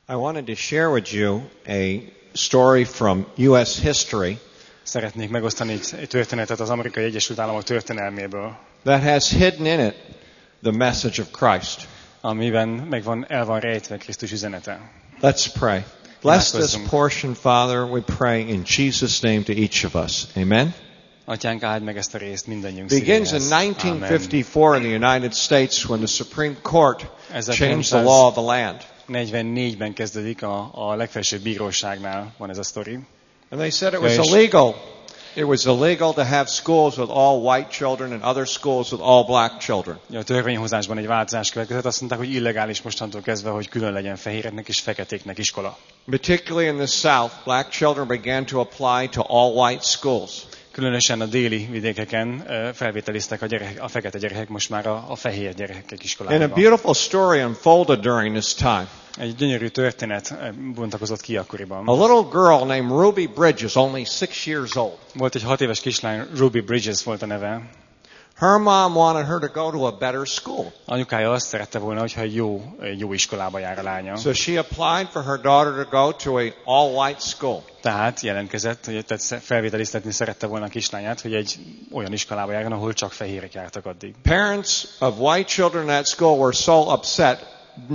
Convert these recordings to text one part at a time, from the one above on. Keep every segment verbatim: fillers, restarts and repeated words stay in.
I wanted to share with you a story from U S history. Szeretnék megosztani egy, egy történetet az Amerikai Egyesült Államok történelméből, that has hidden in it the message of Christ. amiben meg van, el van rejtve Krisztus üzenete. Let's pray. Bless this portion, Father, we pray in Jesus' name to each of us. Amen. Atyánk, áld meg ezt a részt mindannyiunk Begins in szívéhez. nineteen fifty-four in the United States when the Supreme Court changed the law of the land. ezerkilencszáznegyvennégyben kezdődik a, a legfelsőbb bíróságnál van ez a sztori. And they said it was illegal. It was illegal to have schools with all white children and other schools with all black children. A törvényhozásban egy változás következett, azt mondták, hogy illegális mostantól kezdve, hogy külön legyen fehéreknek és feketéknek iskola. Particularly in the South, black children began to apply to all white schools. Különösen a déli vidékeken felvételiztek a, gyerek, a fekete gyerekek most már a, a fehér gyerekek iskolájában. And a beautiful story unfolded during this time. Egy gyönyörű történet bontakozott ki akkoriban. A little girl named Ruby Bridges, only six years old. Volt egy hat éves kislány, Ruby Bridges volt a neve. Her mom wanted her to go to a better school. Anyukája azt szerette volna, hogyha jó, jó iskolába jár a lánya. So she applied for her daughter to go to a all-white school. Tehát jelentkezett, hogy tehát felvételiztetni szerette volna a kislányát, hogy egy olyan iskolába járjon, ahol csak fehérek jártak addig. Parents of white children at school were so upset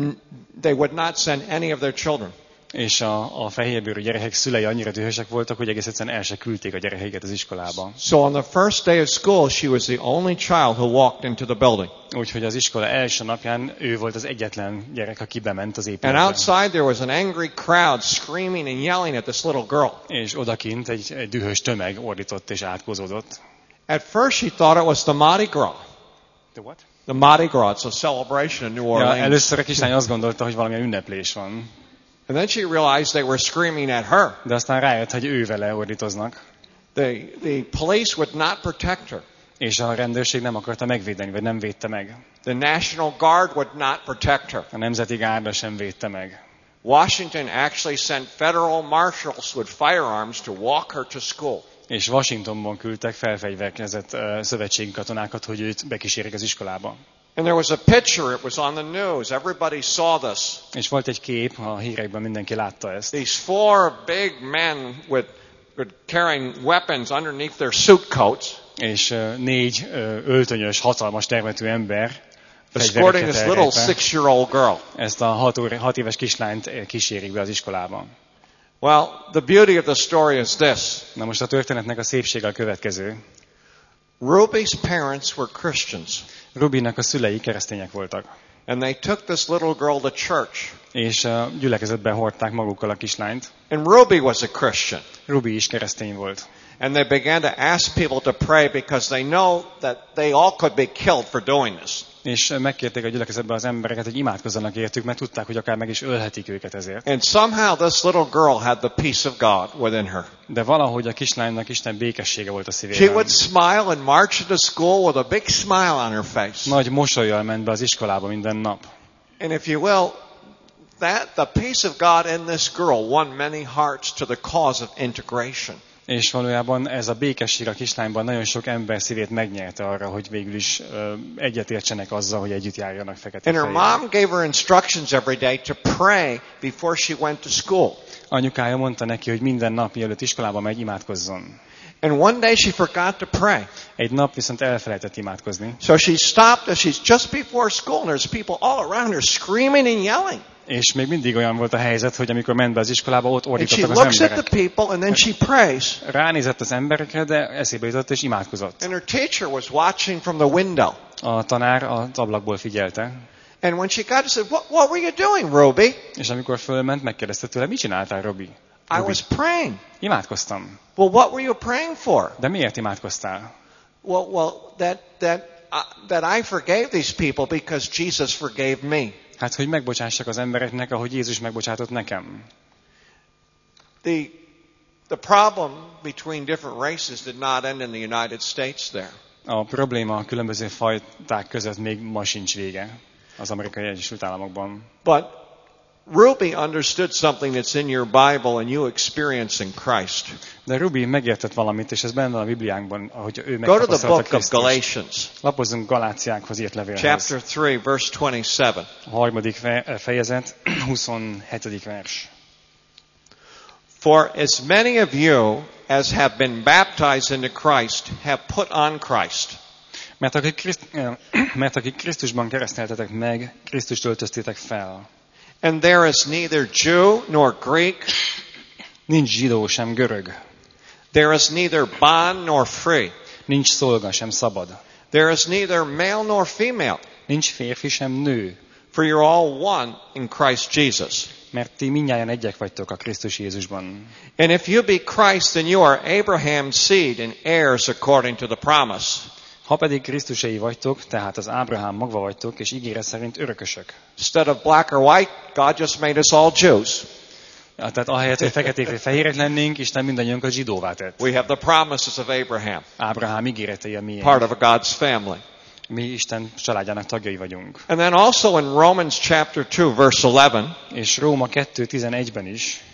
they would not send any of their children. És a, a fehérbőrű gyerekek szülei annyira dühösek voltak, hogy egész egyszerűen el se küldték a gyerekeiket az iskolába. So on the first day of school, she was the only child who walked into the building. Úgyhogy az iskola első napján ő volt az egyetlen gyerek, aki bement az épületbe. And outside there was an angry crowd screaming and yelling at this little girl. És odakint egy, egy dühös tömeg ordított és átkozódott. At first she thought it was the Mardi Gras. The what? The Mardi Gras, it's a celebration in New Orleans. Ja, először a kislány azt gondolta, hogy valamilyen ünneplés van. And then she realized they were screaming at her. De aztán rájött, hogy ő vele ordítoznak. The, the police would not protect her. És a rendőrség nem akarta megvédeni, vagy nem védte meg. The National Guard would not protect her. A Nemzeti Gárda sem védte meg. Washington actually sent federal marshals with firearms to walk her to school. És Washingtonban küldtek felfegyverkezett uh, szövetségi katonákat, hogy őt bekísérik az iskolába. And there was a picture, it was on the news, everybody saw this. És volt egy kép, a hírekben mindenki látta ezt. These four big men with, with carrying weapons underneath their suit coats. És uh, négy uh, öltönyös, hatalmas termetű ember escorting this little six-year-old girl. Ezt a hat, óra, hat éves kislányt kísérik be az iskolába. Well, the beauty of the story is this. Na most a történetnek a szépsége a következő. Ruby's parents were Christians. Rubynak a szülei keresztények voltak. And they took this little girl to church. És a gyülekezetbe hordták magukkal a kislányt. And Ruby was a Christian. Ruby is keresztény volt. And they began to ask people to pray because they know that they all could be killed for doing this. És megkérték a gyülekezetben az embereket, hogy imádkozzanak értük, mert tudták, hogy akár meg is ölhetik őket ezért. And somehow this little girl had the peace of God within her. De valahogy a kislánynak Isten békessége volt a szívében. She would smile and march into school with a big smile on her face. Nagy mosollyal ment be az iskolába minden nap. And if you will, that the peace of God in this girl won many hearts to the cause of integration. És valójában ez a békesség a kislányban nagyon sok ember szívét megnyerte arra, hogy végül is uh, egyetértsenek azzal, hogy együtt járjanak fekete And her mom gave her instructions every day to pray before she went to school. Anyukája mondta neki, hogy minden nap, mielőtt iskolába megy, imádkozzon. And one day she forgot to pray. Egy nap viszont elfelejtett imádkozni. So she stopped as she's just before school and there's people all around her screaming and yelling. És még mindig olyan volt a helyzet, hogy amikor ment be az iskolába, ott ordítottak az emberek. And she emberek. looks at the people and then she prays. Ránézett az emberekre, de eszébe jutott és imádkozott. And her teacher was watching from the window. A tanár az ablakból figyelte. And when she got, she said, "What, what were you doing, Ruby?" És amikor fölment, megkérdezte tőle, mit csináltál, Ruby? I was praying. Imádkoztam. Well, what were you praying for? De miért imádkoztál? Well, well, that that uh, that I forgave these people because Jesus forgave me. Hát, hogy megbocsássak az embereknek, ahogy Jézus megbocsátott nekem. The the problem between different races did not end in the United States there. A probléma a különböző fajták között még ma sincs vége az Amerikai Egyesült Államokban. But Ruby understood something that's in your Bible and you experience in Christ. De Ruby megértett valamit, és ez benne van a Bibliánkban, ahogy ő Go to the megtapasztalta book of Krisztust. Galatians, Lapozzunk Galáciákhoz írt levélhez. chapter three, verse twenty-seven. A harmadik fe- fejezet, huszonhetedik vers. For as many of you as have been baptized into Christ have put on Christ. Mert akik, Kriszt, mert akik Krisztusban kereszteltetek meg, Krisztust öltöztétek fel. And there is neither Jew nor Greek. Nincs zsidó sem görög. There is neither bond nor free. Nincs szolga sem szabad. There is neither male nor female. Nincs férfi sem nő. For you're all one in Christ Jesus. Mert ti mindnyájan egyek vagytok a Krisztus Jézusban. And if you be Christ, then you are Abraham's seed and heirs according to the promise. Ha pedig Krisztusei vagytok, tehát az Ábrahám magva vagytok, és ígéret szerint örökösök. Instead of black or white, God just made us all Jews. Ja, tehát ahelyett, hogy feketék vagy fehérek lennénk, Isten mindannyiunkat zsidóvá tett. We have the promises of Abraham, Ábrahám ígéretei a miénk. part of a God's family. Mi Isten családjának tagjai vagyunk. And then also in Romans chapter two, verse eleven, És Róma kettő tizenegyben is,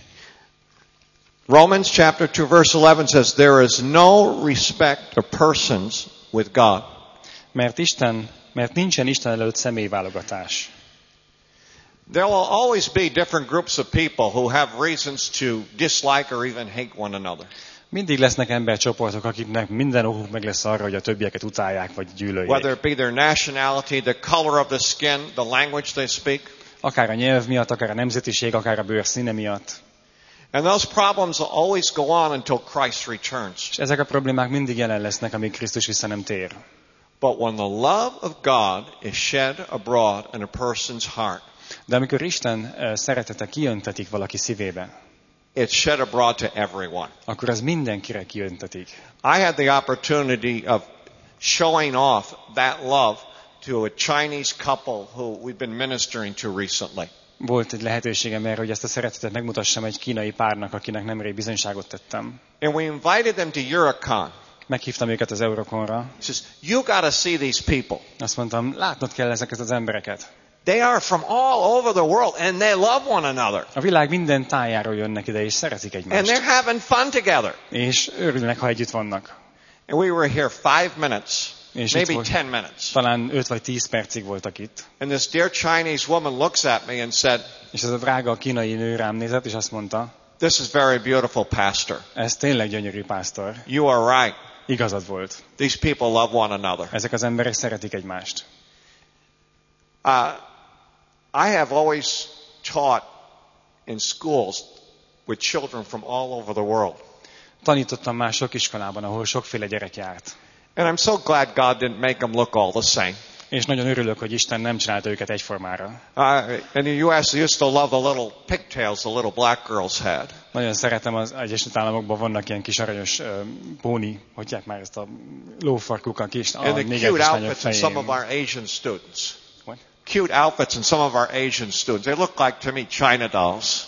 Romans chapter two, verse eleven says, there is no respect of persons with God. mert Isten, mert nincsen Isten előtt személyválogatás. There will always be different groups of people who have reasons to dislike or even hate one another. Mindig lesznek embercsoportok, akiknek minden okuk meg lesz arra, hogy a többieket utálják vagy gyűlöljék. Whether it be their nationality, the color of the skin, the language they speak. Akár a nyelv miatt, akár a nemzetiség, akár a bőr színe miatt. And those problems will always go on until Christ returns. És ezek a problémák mindig jelen lesznek, amíg Krisztus vissza nem tér. But when the love of God is shed abroad in a person's heart, De amikor Isten szeretete kijöntetik valaki szívébe, it's shed abroad to everyone. akkor az mindenkire kijöntetik. I had the opportunity of showing off that love to a Chinese couple who we've been ministering to recently. Volt egy lehetőségem erre, hogy ezt a szeretetet megmutassam egy kínai párnak, akinek nemrég bizonyságot tettem. And we invited them to Eurocon. Meghívtam őket az Euroconra. He says, you got to see these people. Azt mondtam, látnod kell ezeket az embereket. They are from all over the world and they love one another. A világ minden tájáról jönnek ide, és szeretik And egymást. they're having fun together. És örülnek, ha együtt vannak. And we were here five minutes, És maybe itt volt, ten minutes. talán öt vagy tíz percig voltak itt. And this dear Chinese woman looks at me and said, És ez a drága kínai nő rám nézett, és azt mondta, this is very beautiful, Pastor. ez tényleg gyönyörű, pásztor. You are right. Igazad volt. These people love one another. Ezek az emberek szeretik egymást. Uh, I have always taught in schools with children from all over the world. Tanítottam már sok iskolában, ahol sokféle gyerek járt. And I'm so glad God didn't make them look all the same. És nagyon örülök, hogy Isten nem csinálta őket egyformára. Uh, in the U S, they used to love the little pigtails the little black girls had. Nagyon szeretem, az Egyesült Államokban vannak ilyen kis aranyos uh, póni, hogyják már ezt a lófarkuk a kis, a And the néger cute kislányok outfits in some of fején. our Asian students. What? Cute outfits in some of our Asian students. They look like, to me, China dolls.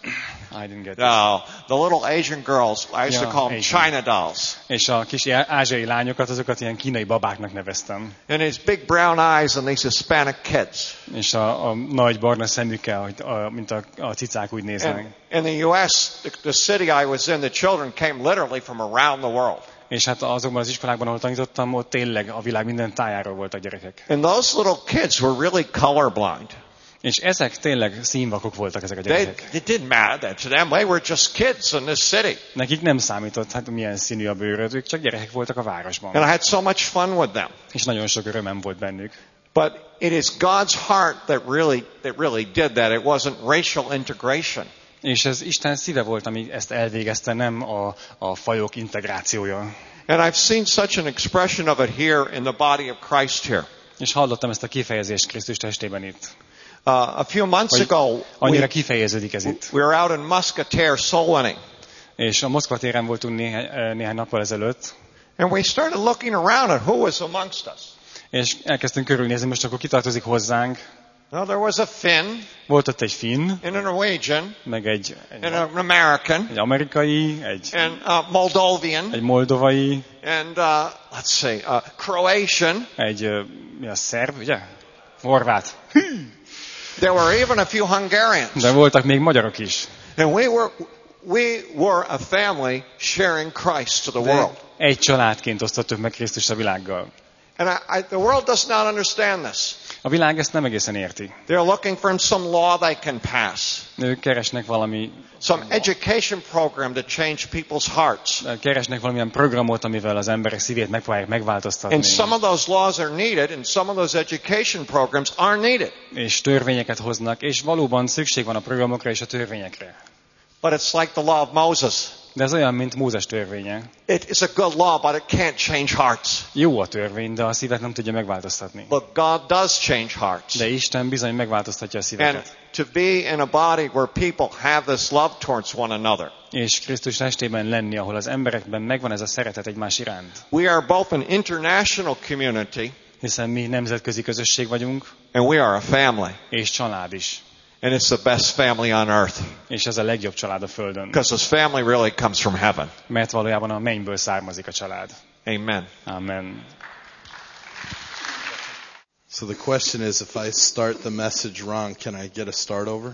I didn't get it. No, the little Asian girls, I used to Yeah, call them Asian. China dolls. És a kis ázsiai lányokat, azokat ilyen kínai babáknak neveztem. And these big brown eyes and these Hispanic kids. És a, a nagy barna szemükkel, hogy a, mint a, a cicák úgy néznek. And in the U S, the, the city I was in, the children came literally from around the world. És hát azokban az iskolákban, ahol tanítottam, ott tényleg a világ minden tájáról voltak gyerekek. And those little kids were really colorblind. És ezek tényleg színvakok voltak, ezek a They, gyerekek. it didn't matter to them. They were just kids in this city. Nekik nem számított, hát milyen színű a bőröd, ők csak gyerekek voltak a városban. And I had so much fun with them. És nagyon sok örömem volt bennük. But it is God's heart that really, that really did that. It wasn't racial integration. És ez Isten szíve volt, ami ezt elvégezte, nem a, a fajok integrációja. And I've seen such an expression of it here in the body of Christ here. És hallottam ezt a kifejezést Krisztus testében itt. Uh, a few months ago, Annyira we, kifejeződik ez itt. we were out in Muscatel soul winning. És a Moszkva téren voltunk néhány, néhány nappal ezelőtt, And we started looking around at who was amongst us. és elkezdtünk körülnézni, most akkor kitartozik hozzánk. Now there was a Finn, Volt ott egy finn, and a Norwegian, meg egy, egy, and an American, egy amerikai, egy, and uh, Moldovan, egy moldovai, and uh, let's see, uh, Croatian, egy uh, mi a szerb, ugye? Horvát. There were even a few Hungarians. De voltak még magyarok is. And we were, we were a family sharing Christ to the De world. egy családként osztottuk meg Krisztust a világgal. And I, I, the world does not understand this. A világ ezt nem egészen érti. They're looking for some law they can pass. Ők keresnek valami, Some education program to change people's hearts. keresnek valamilyen programot, amivel az emberek szívét megpróbálják megváltoztatni. And some of those laws are needed, and some of those education programs are needed. És törvényeket hoznak, és valóban szükség van a programokra és a törvényekre. But it's like the law of Moses. De ez olyan, mint Mózes törvénye. It is a good law, but it can't change hearts. Jó a törvény, de a szívet nem tudja megváltoztatni. But God does change hearts. De Isten bizony megváltoztatja a And szíveket. to be in a body where people have this love towards one another. És Krisztus testében lenni, ahol az emberekben megvan ez a szeretet egymás iránt. We are both an international community, Hiszen mi nemzetközi közösség vagyunk, and we are a family. és család is. And it's the best family on earth. És ez a legjobb család a földön. Because this family really comes from heaven. Mert valójában a mennyből származik a család. Amen. Amen. So the question is, if I start the message wrong, can I get a start over?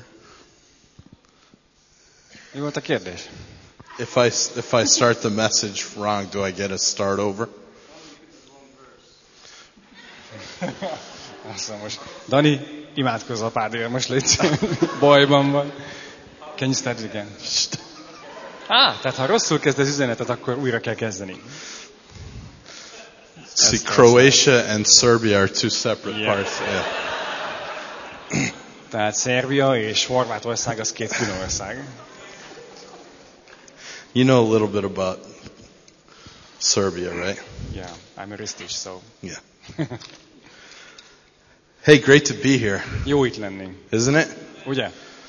Mi volt a kérdés? If I, if I start the message wrong, do I get a start over? Azt mondom most. Dani, imádkozz apádért, most légy bajban van. Can you start it again? Ah, tehát ha rosszul kezd az üzenetet, akkor újra kell kezdeni. See, Croatia and Serbia are two separate Yeah. parts. Yeah. Tehát Szerbia és Horvátország az két külön ország. You know a little bit about Serbia, right? Yeah, I'm a Ristics, so. Yeah. Hey, great to be here, Jó itt lenni, isn't it? ugye?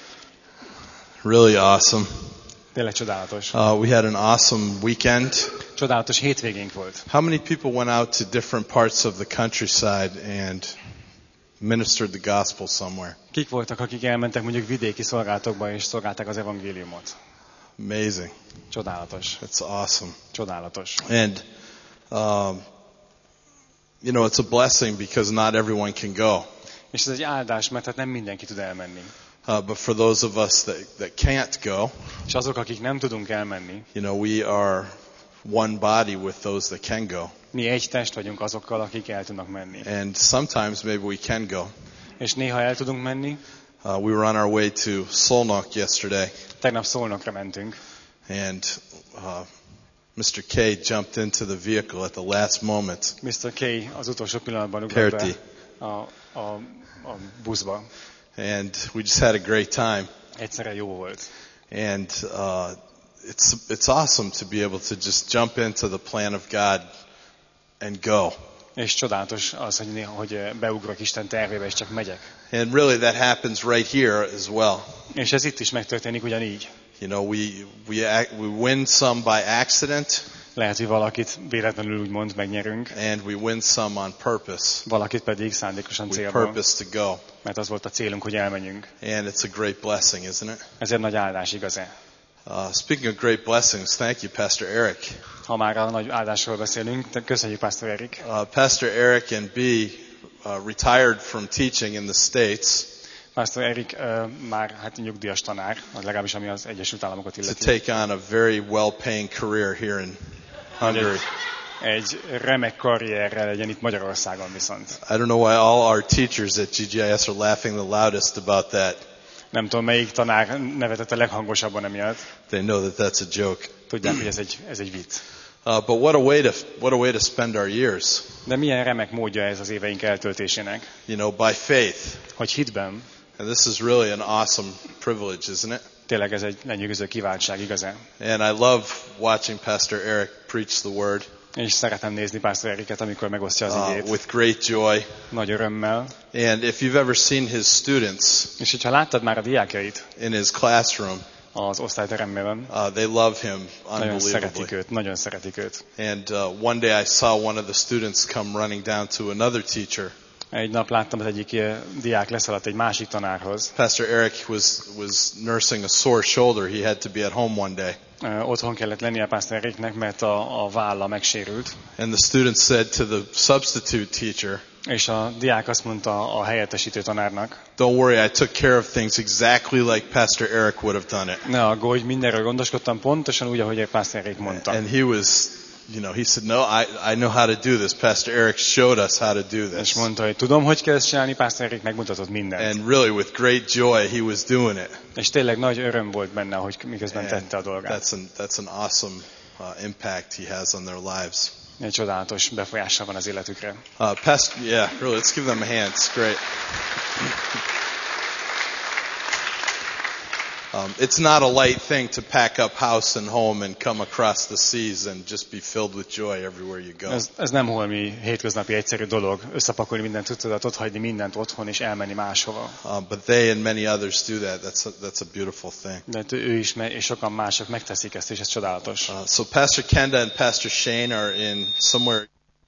Really awesome. Tényleg csodálatos. Uh, we had an awesome weekend. Csodálatos hétvégénk volt. How many people went out to different parts of the countryside and ministered the gospel somewhere? Kik voltak, akik elmentek mondjuk vidéki szolgálatokba és szolgálták az evangéliumot? Amazing. Csodálatos. That's awesome. Csodálatos. And, um, you know, it's a blessing because not everyone can go. És ez egy áldás, mert hát nem mindenki tud elmenni. Uh, but for those of us that, that can't go, És azok, akik nem tudunk elmenni, you know, we are one body with those that can go. mi egy test vagyunk azokkal, akik el tudnak menni. And sometimes maybe we can go. És néha el tudunk menni. Uh, we were on our way to Solnok yesterday, Tegnap Szolnokra mentünk, and uh, mister K jumped into the vehicle at the last moment. miszter K az utolsó pillanatban ugrott Perti. be a, a, a buszba. And we just had a great time. Egyszerre jó volt. And uh, it's it's awesome to be able to just jump into the plan of God and go. És csodálatos az, hogy néha, hogy beugrok Isten tervébe, és csak megyek. And really that happens right here as well. És ez itt is megtörténik ugyanígy. You know, we we act, we win some by accident, Lehet, hogy valakit véletlenül úgymond megnyerünk, and we win some on purpose. valakit pedig szándékosan We célból, purpose to go, mert az volt a célunk, hogy elmenjünk. and it's a great blessing, isn't it? Ez egy nagy áldás, igaz-e? Uh, speaking of great blessings, thank you, Pastor Eric. Ha már a nagy áldásról beszélünk, de köszönjük, Pastor Erik. Uh, Pastor Eric and B uh, retired from teaching in the States Pastor Erik uh, már hát nyugdíjas tanár, az legalábbis ami az Egyesült Államokat to illeti. take on a very well-paying career here in Hungary. Egy remek karrierrel legyen itt Magyarországon viszont. I don't know why all our teachers at G G I S are laughing the loudest about that. Nem tudom, melyik tanár nevetett a leghangosabban emiatt. They know that that's a joke. Tudják, hogy ez egy, ez egy vicc. Uh, but what a way to what a way to spend our years. De milyen remek módja ez az éveink eltöltésének, You know, by faith. hogy hitben, And this is really an awesome privilege, isn't it? tényleg ez egy lenyűgöző kiváltság, igazán. And I love watching Pastor Eric preach the word És szeretem nézni Pastor Eriket, amikor megosztja az uh, igét. with great joy. Nagy örömmel. And if you've ever seen his students És hogyha láttad már a diákjait in his classroom, az osztályteremben, uh, they love him nagyon szeretik unbelievably. őt, nagyon szeretik őt. And uh, one day I saw one of the students come running down to another teacher. Egy nap láttam, az egyik eh, diák leszaladt egy másik tanárhoz. Pastor Eric was was nursing a sore shoulder. He had to be at home one day. Eh, Otthon kellett lennie Pastor Eriknek, mert a, a válla megsérült. And the student said to the substitute teacher, És a diák azt mondta a helyettesítő tanárnak, don't worry, I took care of things exactly like Pastor Eric would have done it. ne aggódj, mindenről gondoskodtam pontosan úgy, ahogy Pastor Eric mondta. And he was, you know, he said, no, I, I know how to do this. Pastor Eric showed us how to do this. És mondta, hogy tudom, hogy kell ezt csinálni, Pastor Eric megmutatott mindent. And really with great joy he was doing it. És tényleg nagy öröm volt benne, hogy miközben tette a dolgát. That's an, that's an awesome uh, impact he has on their lives. Egy csodálatos befolyása van az életükre. Uh, Pastor, yeah, really, let's give them a hand. It's great. Um, it's not a light thing to pack up house and home and come across the seas and just be filled with joy everywhere you go. Ez, ez nem holmi hétköznapi egyszerű dolog, összepakolni mindent, tudod, ott hagyni mindent otthon és elmenni máshova. Uh, but they and many others do that. That's a, that's a beautiful thing. De ő is, és sokan mások megteszik ezt, és ez csodálatos. Uh, so Pastor Kenda and Pastor Shane are in somewhere,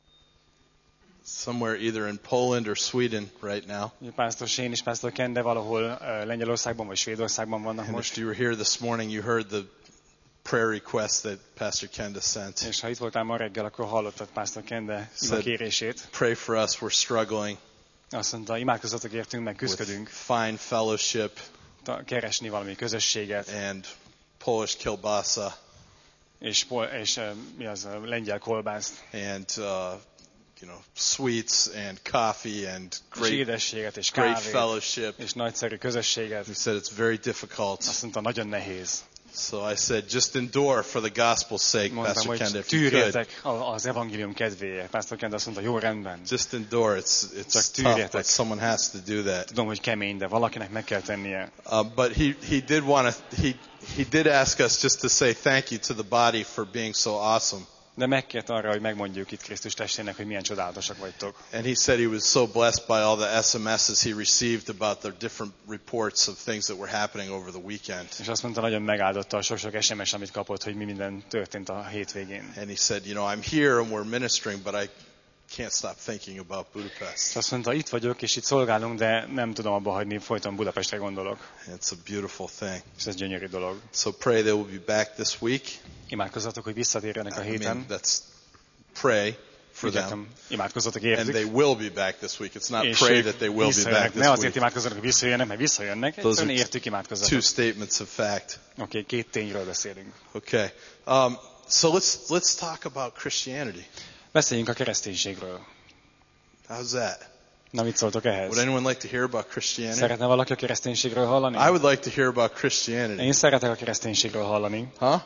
somewhere either in Poland or Sweden right now. Pastor Shane és Pastor Kende valahol uh, Lengyelországban vagy Svédországban vannak And most. if you were here this morning, you heard the prayer request that Pastor Kenda sent. És ha itt voltál ma reggel, akkor hallottad Pastor Kende ima kérését. Pray for us, we're struggling. Azt mondta, imádkozzatok értünk, meg küzdködünk. Find fellowship. Keresni valami közösséget. And Polish kielbasa. És, és uh, mi az, uh, lengyel kolbászt. And uh, you know, sweets and coffee and great, édességet és great kávét, fellowship. És nagyszerű közösséget. He said it's very difficult. Azt mondta, nagyon nehéz. So I said, just endure for the gospel's sake, Mondtam, Pastor Kenda, hogy if you could. tűrjetek az evangélium kedvéért. Pastor Kenda azt mondta, jó, rendben. Just endure. It's, it's tough, but someone has to do that. Tudom, hogy kemény, de valakinek meg kell tennie. Uh, but he, he did want to, he, he did ask us just to say thank you to the body for being so awesome. De megkért arra, hogy megmondjuk itt Krisztus testének, hogy milyen csodálatosak vagytok. And he said he was so blessed by all the S M Ses he received about the different reports of things that were happening over the weekend. És azt mondta, nagyon megáldotta a sok-sok es em es, amit kapott, hogy mi minden történt a hétvégén. And he said, you know, I'm here and we're ministering, but I can't stop thinking about Budapest. És azt mondta, itt vagyok, és itt szolgálunk, de nem tudom abba hagyni, folyton Budapestre gondolok. It's a beautiful thing. És ez gyönyörű dolog. So pray they will be back this week. Imádkozzatok, hogy visszatérjenek a héten. I mean, that's pray for them. Imádkozzatok értük. And they will be back this week. It's not pray that they will be back this week. Ne azért imádkozzatok, hogy visszajönnek, mert visszajönnek. Egyszerűen értük, imádkozzatok. Two statements of fact. Oké, okay, két tényről beszélünk. Okay. Um, so let's let's talk about Christianity. Beszéljünk a kereszténységről. How's that? Na, mit szóltok ehhez? Would anyone like to hear about Christianity? Szeretne valaki a kereszténységről hallani? I would like to hear about Christianity. Én szeretek a kereszténységről hallani. Huh?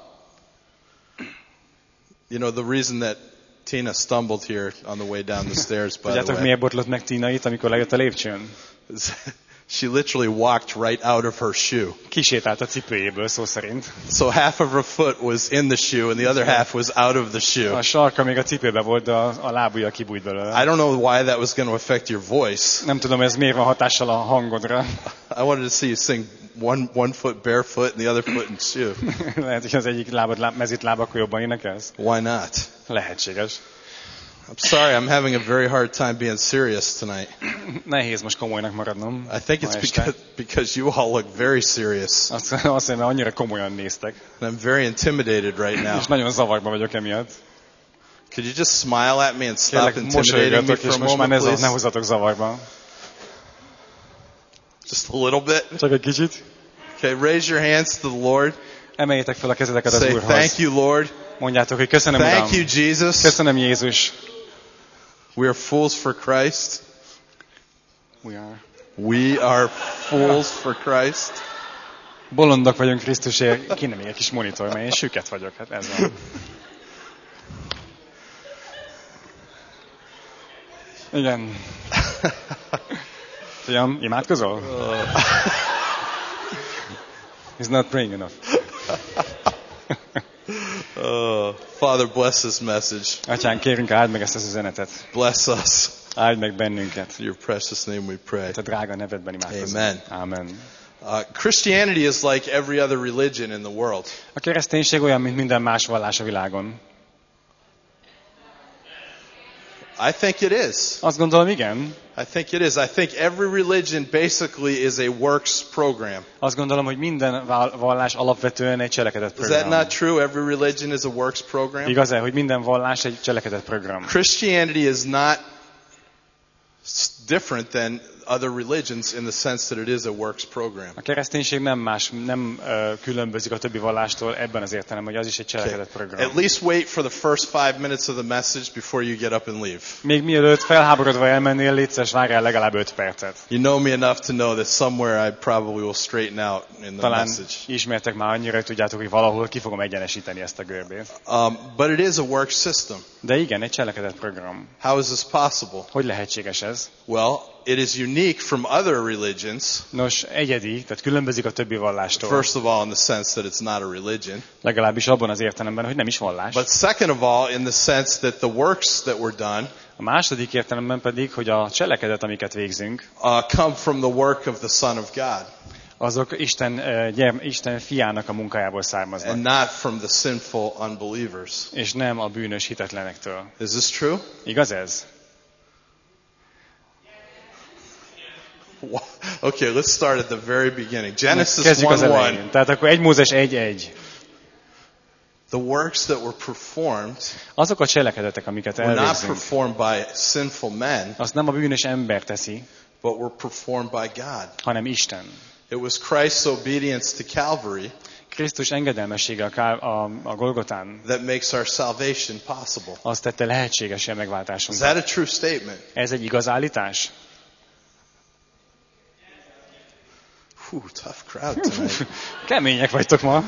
You know, the reason that Tina stumbled here on the way down the stairs, by the way. Tudjátok, miért botlott meg Tina itt, amikor lejött a lépcsőn? She literally walked right out of her shoe. Kisétált a cipőjéből, szó szerint. So half of her foot was in the shoe and the other half was out of the shoe. A sarka még a cipőbe volt, de a, a lábujja kibújt belőle. I don't know why that was going to affect your voice. Nem tudom, ez miért van hatással a hangodra. I wanted to see you sing one one foot barefoot and the other foot in shoe. Lehet, hogy az egyik lábad lá, mezit láb, akkor jobban énekelsz? Why not? Lehetséges. I'm sorry, I'm having a very hard time being serious tonight. Nehéz most komolynak maradnom. I think it's because, because you all look very serious. Azt, azt mondom, mert annyira komolyan néztek. And I'm very intimidated right now. És nagyon zavarban vagyok emiatt. Could you just smile at me and stop Kérlek, intimidating me for a most moment, már please? ne hozzatok zavarba. Just a little bit? Csak egy kicsit. Okay, raise your hands to the Lord. Emeljétek fel a kezeteket az Say, Úrhoz. thank you, Lord. Mondjátok, hogy köszönöm, Uram. Thank you, Jesus. Köszönöm, Jézus. We are fools for Christ. We are. We are fools for Christ. Bolondok vagyunk Krisztusért. Kéne még egy kis monitor, mert én süket vagyok. Hát ez van. Igen. Fiam, imádkozol? He's not praying enough. Oh, Father, bless this message. Atyán, kérünk, áld meg ezt az üzenetet. Bless us. Áld meg bennünket. In your precious name we pray. Te drága nevedben imádkozunk. Amen. Amen. Uh, Christianity is like every other religion in the world. A kereszténység olyan, mint minden más vallás a világon. I think it is. Azt gondolom, igen. I think it is. I think every religion basically is a works program. Azt gondolom, hogy minden vallás alapvetően egy cselekedet program. Is that not true? Every religion is a works program. Igaz-e, hogy minden vallás egy cselekedet program? Christianity is not different than other religions in the sense that it is a works program. A kereszténység nem más, nem uh, különbözik a többi vallástól ebben az értelemben, hogy az is egy cselekedet program. At least wait for the first five minutes of the message before you get up and leave. Még mielőtt felháborodva elmennél, légy szíves, várjál legalább öt percet. You know me enough to know that somewhere I probably will straighten out in the Talán message. ismertek már annyira, hogy tudjátok, hogy valahol ki fogom egyenesíteni ezt a görbét. Um, but it is a work system. De igen, egy cselekedet program. How is this possible? Hogy lehetséges ez? Well, it is unique from other religions. Nos, egyedi, tehát különbözik a többi vallástól. First of all, in the sense that it's not a religion. Legalábbis abban az értelemben, hogy nem is vallás. But second of all, in the sense that the works that were done A második értelemben pedig, hogy a cselekedet, amiket végzünk, uh, come from the work of the Son of God. azok Isten, uh, gyerm, Isten fiának a munkájából származnak. And not from the sinful unbelievers. És nem a bűnös hitetlenektől. Is this true? Igaz ez? Okay, let's start at the very beginning. Genesis Kezdjük az one one. elején. Tehát akkor egy Mózes egy egy. The works that were performed Azok a cselekedetek, amiket were not elvégzünk, performed by sinful men, azt nem a bűnös ember teszi, but were performed by God. hanem Isten. It was Christ's obedience to Calvary Krisztus engedelmessége a, Ká- a, a Golgotán that makes our salvation possible. azt tette lehetségesé a Is megváltásunkat. that a true statement? Ez egy igaz állítás? Whew, tough crowd tonight. Kemények vagytok ma.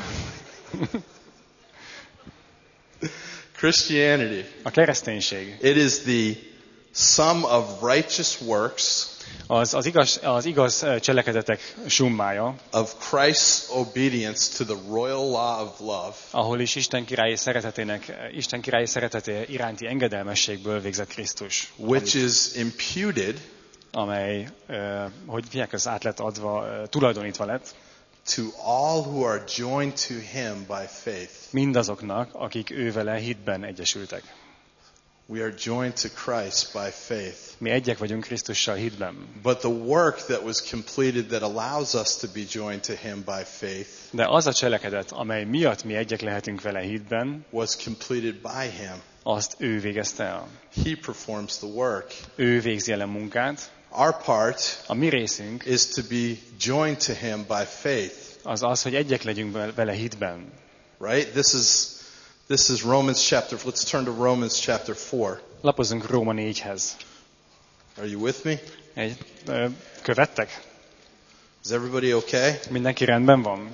Christianity. A kereszténység. It is the sum of righteous works Az, az, igaz, az igaz cselekedetek summája, of Christ's obedience to the royal law of love, ahol is Isten királyi szeretetének, Isten királyi szereteté iránti engedelmességből végzett Krisztus. which is imputed Amely, uh, hogy figyelj, az át lett adva, uh, tulajdonítva lett to all who are joined to him by faith. mindazoknak, akik ő vele hitben egyesültek. We are joined to Christ by faith. Mi egyek vagyunk Krisztussal hitben. But the work that was completed that allows us to be joined to him by faith De az a cselekedet, amely miatt mi egyek lehetünk vele hitben, was completed by him. azt ő végezte el. He performs the work. Ő végzi el a munkát. Our part A mi részünk is to be joined to him by faith. az az, hogy egyek legyünk vele hitben. Right? This is this is Romans chapter. Let's turn to Romans chapter four. Lapozzunk Róma négyhez. Are you with me? Egy, ö, követtek? Is everybody okay? Mindenki rendben van?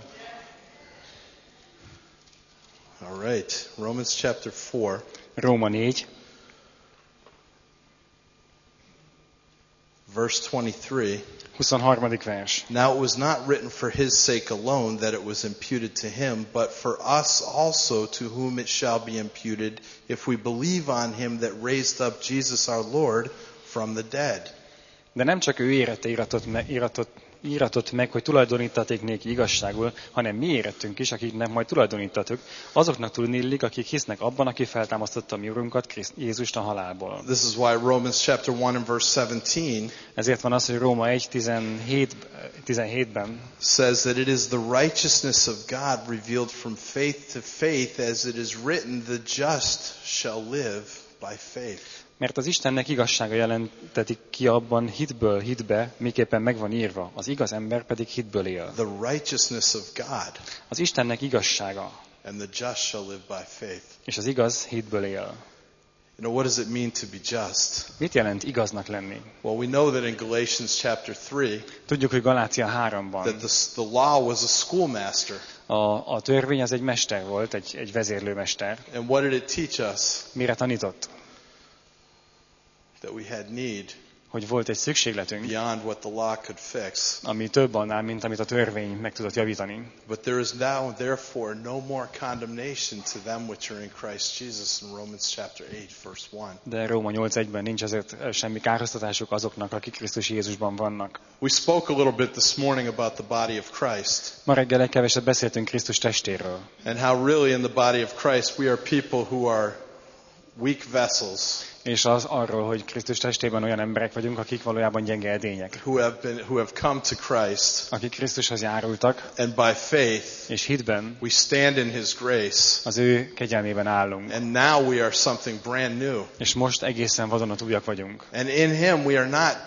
All right. Romans chapter four. Róma négy, Verse twenty-three. huszonharmadik vers. Now it was not written for his sake alone that it was imputed to him, but for us also to whom it shall be imputed if we believe on him that raised up Jesus our Lord from the dead. De nem csak ő érette iratot, me, iratot, iratot meg, hogy tulajdonítaték néki igazságul, hanem mi érettünk is, akiknek majd tulajdonítatok, azoknak tudnélik, akik hisznek abban, aki feltámasztotta a mi Urunkat, Kriszt, Jézust a halálból. This is why Romans chapter one and verse seventeen Ezért van az, hogy Róma egy tizenhétben says that it is the righteousness of God revealed from faith to faith, as it is written, the just shall live by faith. Mert az Istennek igazsága jelentetik ki abban hitből hitbe, miképpen meg van írva. Az igaz ember pedig hitből él. The righteousness of God Az Istennek igazsága, and the just shall live by faith. és az igaz hitből él. You know, what does it mean to be just? Mit jelent igaznak lenni? Well, we know that in Galatians chapter three Tudjuk, hogy Galácia háromban that the, the law was a schoolmaster. a, a törvény az egy mester volt, egy, egy vezérlőmester. And what did it teach us? Mire tanított? That we had need Hogy volt egy szükségletünk, beyond what the law could fix. ami több annál, mint amit a törvény meg tudott javítani. But there is now, therefore, no more condemnation to them which are in Christ Jesus in Romans chapter eight, verse one. De Róma nyolc egyben nincs ezért semmi kárhoztatásuk azoknak, akik Krisztus Jézusban vannak. We spoke a little bit this morning about the body of Christ Ma reggel egy keveset beszéltünk Krisztus testéről. and how really in the body of Christ we are people who are weak vessels, és az arról, hogy Krisztus testében olyan emberek vagyunk, akik valójában gyenge edények. who have been, who have come to Christ, Akik Krisztushoz járultak, and by faith és hitben we stand in His grace, az ő kegyelmében állunk. and now we are something brand new. És most egészen vadonatújak vagyunk. And in Him we are not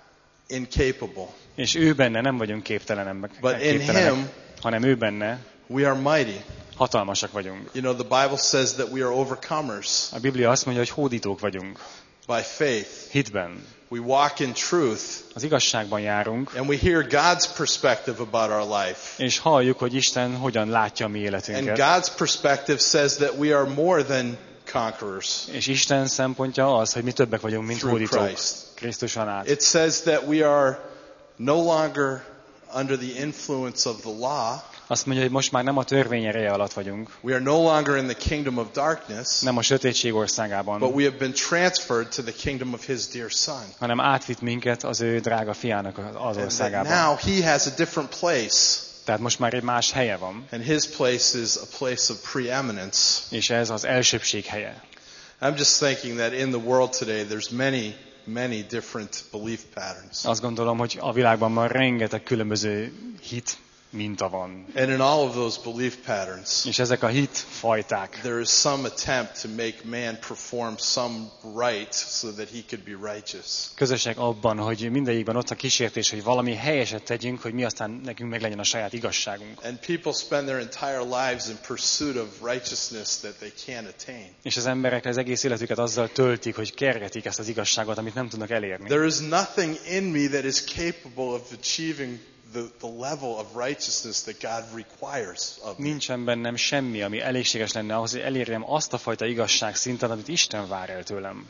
incapable, És ő benne nem vagyunk képtelenek, but in képtelenek Him hanem ő benne we are mighty. hatalmasak vagyunk. You know, the Bible says that we are overcomers A Biblia azt mondja, hogy hódítók vagyunk. by faith. Hitben. We walk in truth, Az igazságban járunk, and we hear God's perspective about our life. és halljuk, hogy Isten hogyan látja a mi And életünket. God's perspective says that we are more than conquerors És Isten szempontja az, hogy mi többek vagyunk, mint through hódítók. Christ. Krisztuson át. It says that we are no longer under the influence of the law. Azt mondja, hogy most már nem a törvény ereje alatt vagyunk, We are no longer in the kingdom of darkness, nem a sötétség but országában, we have been transferred to the kingdom of His dear Son. hanem átvitt minket az ő drága fiának az And that országában. now He has a different place, Tehát most már egy más helye van, and His place is a place of preeminence. és ez az elsőbség helye. I'm just thinking that in the world today there's many, many different belief patterns. Azt gondolom, hogy a világban már rengeteg különböző hit minta van. And in all of those belief patterns, És ezek a hit fajták. there is some attempt to make man perform some right so that he could be righteous. Közösek abban, hogy mindegyikben ott a kísértés, hogy valami helyeset tegyünk, hogy mi aztán nekünk meg legyen a saját igazságunk. And people spend their entire lives in pursuit of righteousness that they can't attain. És az emberek az egész életüket azzal töltik, hogy kergetik ezt az igazságot, amit nem tudnak elérni. There is nothing in me that is capable of achieving the, the level of righteousness that God requires of me. Nincsen bennem semmi, ami elégséges lenne ahhoz, hogy elérjem azt a fajta igazság szinten, amit Isten vár el tőlem.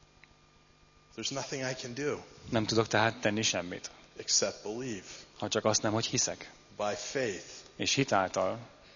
There's nothing I can do Nem tudok tehát tenni semmit, except believe ha csak azt nem, hogy hiszek. by faith. És hitáltal,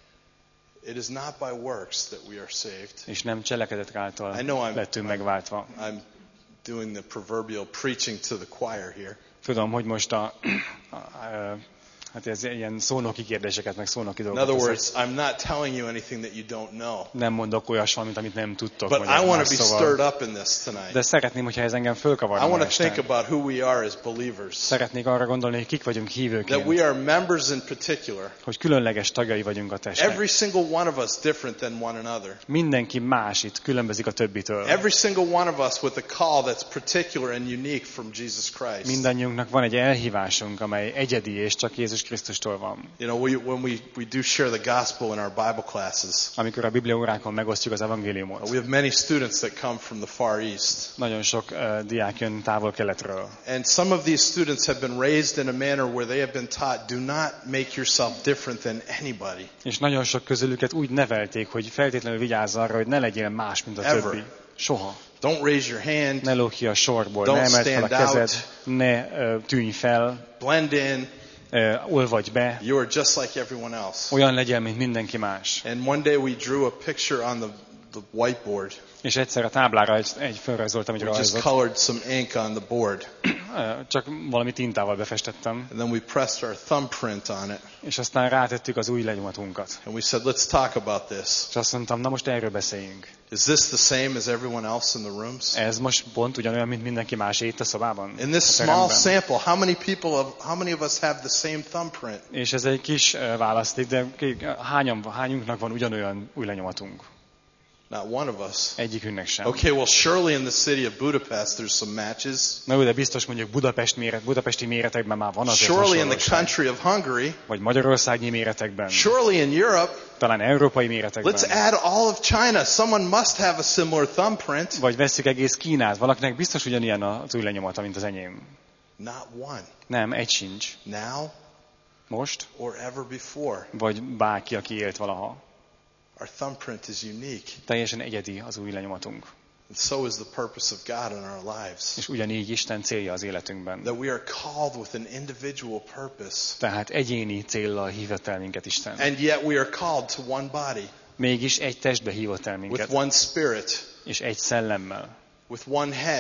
It is not by works that we are saved. és nem cselekedetek I által know I'm- lettünk megváltva. I'm doing the proverbial preaching to the choir here. Tudom, hogy most a, a, a hát ez ilyen szónoki kérdéseket, meg szónoki In dolgokat other teszek. words, I'm not telling you anything that you don't know. Nem mondok olyas valamit, amit nem tudtok. But mondjak I want más to be szóval. stirred up in this tonight. De szeretném, hogyha ez engem I fölkavarna want ma to think este. about who we are as believers. Szeretnék arra gondolni, hogy kik vagyunk That hívőként, we are members in particular. hogy különleges tagjai vagyunk a testnek. Every single one of us different than one another. Mindenki más itt, különbözik a többitől. Every single one of us with a call that's particular and unique from Jesus Christ. Mindannyiunknak van egy elhívásunk, amely egyedi és csak Jézus Krisztustól van. You know, we, when we, we do share the gospel in our Bible classes, Amikor a Biblia órákon megosztjuk az evangéliumot, we have many students that come from the Far East. nagyon sok uh, diák jön távol-keletről. And some of these students have been raised in a manner where they have been taught, do not make yourself different than anybody. És nagyon sok közülüket úgy nevelték, hogy feltétlenül vigyázz arra, hogy ne legyél más, mint a Ever. többi. Soha. Don't raise your hand, Ne lóg ki a sorból, Don't ne emeld fel a stand kezed, out. ne uh, tűnj fel, blend in. uh, olvadj be, You are just like everyone else. olyan legyél, mint mindenki más. And one day we drew a picture on the, the whiteboard. És egyszer a táblára egy, egy fölrajzoltam egy We just rajzot, colored some ink on the board. uh, csak valami tintával befestettem, And then we pressed our thumbprint on it. és aztán rátettük az új lenyomatunkat. And we said, let's talk about this. És azt mondtam, na most erről beszéljünk. Is this the same as everyone else in the rooms? Ez most pont ugyanolyan, mint mindenki más itt a szobában? In this a small teremben. sample, how many people, of, how many of us have the same thumbprint? És ez egy kis uh, választék, de ki- hányan, hányunknak van ugyanolyan új lenyomatunk? Not one of us. Egyikünknek sem. Okay, well, surely in the city of Budapest there's some matches. Na jó, de biztos mondjuk Budapest méret, budapesti méretekben már van azért Surely in the hasonlóság. country of Hungary. Vagy magyarországi méretekben. Surely in Europe. Talán európai méretekben. Let's add all of China. Someone must have a similar thumbprint. Vagy vesszük egész Kínát. Valakinek biztos ugyanilyen az új lenyomata, mint az enyém. Not one. Nem, egy sincs. Now Most. or ever before. Vagy bárki, aki élt valaha. Our thumbprint is unique. Teljesen egyedi az új lenyomatunk. And so is the purpose of God in our lives. És ugyanígy Isten célja az életünkben. That we are called with an individual purpose. Tehát egyéni céllal hívott el minket Isten. And yet we are called to one body. Mégis egy testbe hívott el minket. With one spirit. És egy szellemmel. With one head.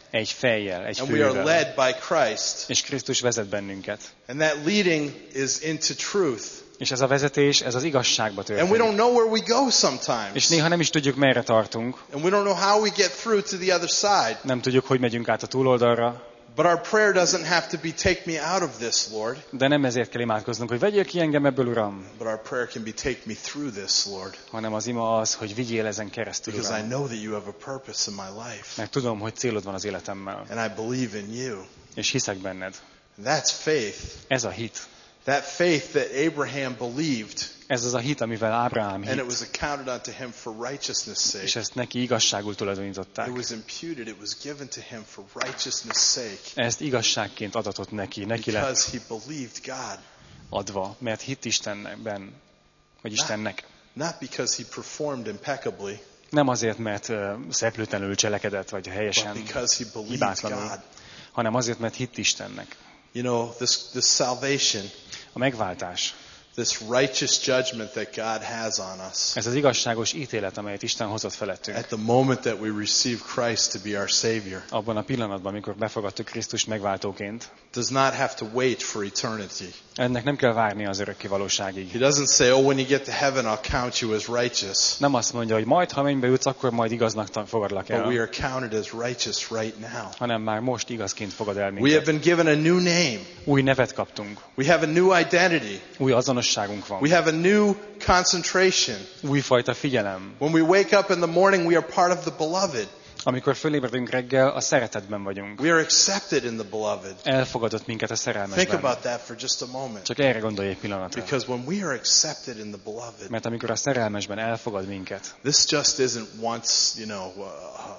egy fejjel, egy And we are fővel. led by Christ. És Krisztus vezet bennünket. And that leading is into truth. És ez a vezetés, ez az igazságba And we történik. don't know where we go És sometimes. néha nem is tudjuk, merre tartunk. And we don't know how we get through to the other side. Nem tudjuk, hogy megyünk át a túloldalra. But our prayer doesn't have to be, take me out of this, Lord. De nem ezért kell imádkoznunk, hogy vegyél ki engem ebből, Uram. But our prayer can be, take me through this, Lord. Hanem az ima az, hogy vigyél ezen keresztül, Because I Uram. know that you have a purpose in my life. Mert tudom, hogy célod van az életemmel. And I believe in you. És hiszek benned. And that's faith. Ez a hit. That faith that Abraham believed. Ez az a hit, amivel Ábrahám And it hit. was accounted unto him for righteousness' És sake. ezt neki igazságul tulajdonították. It was imputed, it was given to him for righteousness' sake. Ezt igazságként adatott neki. Neki lett Because he believed God. adva, mert hitt Istenben, vagy Istennek. Not because he performed impeccably, Nem azért, mert uh, szeplőtlenül cselekedett, vagy but helyesen, because he believed hibátlanul, God. hanem azért, mert hitt Istennek. You know, this, this salvation, A megváltás, this righteous judgment that God has on us, ez az igazságos ítélet, amelyet Isten hozott felettünk. at the moment that we receive Christ to be our Savior, Abban a pillanatban, amikor befogadtuk Krisztust megváltóként, does not have to wait for eternity. ennek nem kell várni az örökké valóságig. He doesn't say, oh, when you get to heaven, I'll count you as righteous. Nem azt mondja, hogy majd, ha mennybe jutsz, akkor majd igaznak ta- fogadlak But we el, are counted as righteous right now. hanem már most igazként fogad el We have minket. been given a new name. Új nevet kaptunk, We have a new identity. új azonosságunk van, We have a new concentration. újfajta figyelem. When we wake up in the morning, we are part of the beloved. Amikor fölébredünk reggel, a szeretetben vagyunk. We are accepted in the beloved. Elfogadott minket a Think szerelmesben. about that for just a moment. Csak erre gondolj egy pillanatra. Because when we are accepted in the beloved, Mert amikor a szerelmesben elfogad minket, this just isn't once, you know, uh,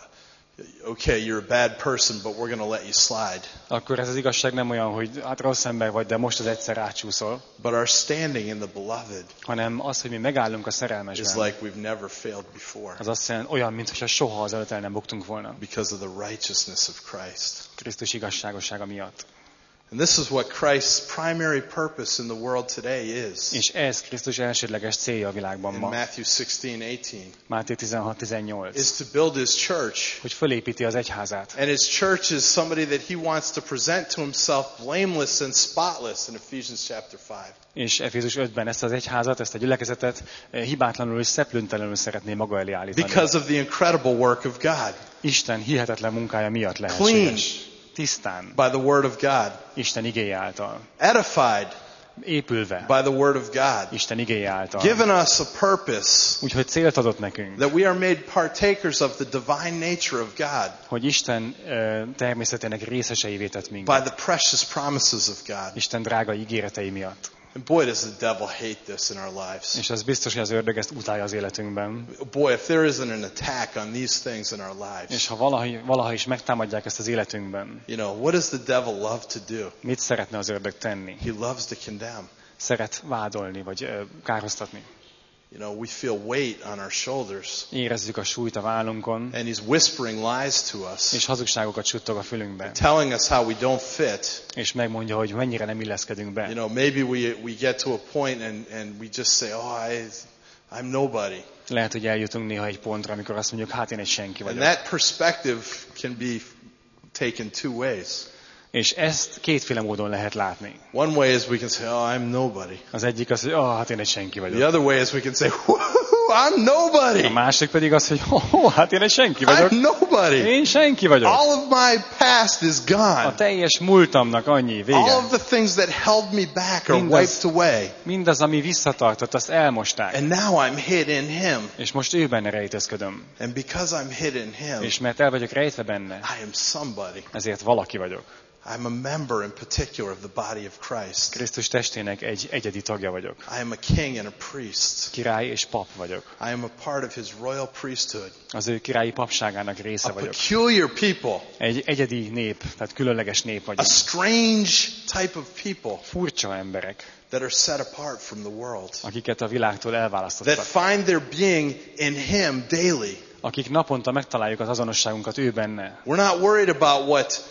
okay, you're a bad person, but we're going to let you slide. akkor ez az igazság nem olyan, hogy hát rossz ember vagy, de most az egyszer átsúszol, But our standing in the beloved hanem az, hogy mi megállunk a is szerelmesben. like we've never failed before Az azt jelenti, olyan, mintha soha azelőtt el nem buktunk volna. because of the righteousness of Christ. Krisztus igazságossága miatt. And this is what Christ's primary purpose in the world today is. És ez Krisztus elsődleges célja a világban In ma. Matthew sixteen eighteen, Máté tizenhat tizennyolc. is to build his church. Hogy fölépíti az egyházát. And his church is somebody that he wants to present to himself blameless and spotless in Ephesians chapter five. És Efézus ötben ezt az egyházat, ezt a gyülekezetet eh, hibátlanul és szeplőntelenül szeretné maga elé állítani. Because of the incredible work of God. Isten hihetetlen munkája miatt Clean lehetséges. Tisztán, by the word of God. Isten igéje által. Edified Épülve, by the word of God. Isten igéje által. Given us a purpose Úgyhogy célt adott nekünk, that we are made partakers of the divine nature of God hogy Isten eh, természetének részeseivé tett by minket. the precious promises of God. Isten drága ígéretei miatt. And boy, does the devil hate this in our lives. És az biztos, hogy az ördög ezt utálja az életünkben. Boy, if there isn't an attack on these things in our És lives, ha valaha, valaha is megtámadják ezt az életünkben, you know, what does the devil love to do? mit szeretne az ördög tenni? He loves to condemn. Szeret vádolni, vagy ö, kárhoztatni. You know, we feel weight on our shoulders, Érezzük a súlyt a vállunkon, and he's whispering lies to us, és hazugságokat suttog a fülünkbe. telling us how we don't fit. És megmondja, hogy mennyire nem illeszkedünk be. You know, maybe we we get to a point and and we just say, "Oh, I, I'm nobody." Lehet, hogy eljutunk néha egy pontra, amikor azt mondjuk, hát én egy senki And vagyok. that perspective can be taken two ways. És ezt kétféle módon lehet látni. One way is we can say, "Oh, I'm nobody." Az egyik az, hogy ah, hát én egy senki The vagyok. other way is we can say, "Woohoo, I'm nobody. A másik pedig az, hogy oh, hát én egy senki vagyok. I'm nobody. Én senki vagyok. All of my past is A gone. teljes múltamnak annyi All vége. of the things that held me back are Mindaz- wiped away. Mindaz, ami visszatartott, azt elmosták. And now I'm hid in him. És most ő benne rejtőzködöm. And because I'm hid in him, És mert el vagyok rejtve benne, I am somebody. ezért valaki vagyok. I'm a member in particular of the body of Christ. Krisztus testének egy egyedi tagja vagyok. I am a king and a priest. Király és pap vagyok. I am a part of his royal priesthood. Az ő királyi papságának része A vagyok. peculiar people. Egy egyedi nép, tehát különleges nép A vagyok. strange type of people Furcsa emberek, that are set apart from the world. akiket a világtól That elválasztottak. find their being in him daily. Akik naponta megtaláljuk az azonosságunkat ő benne. We're not worried about what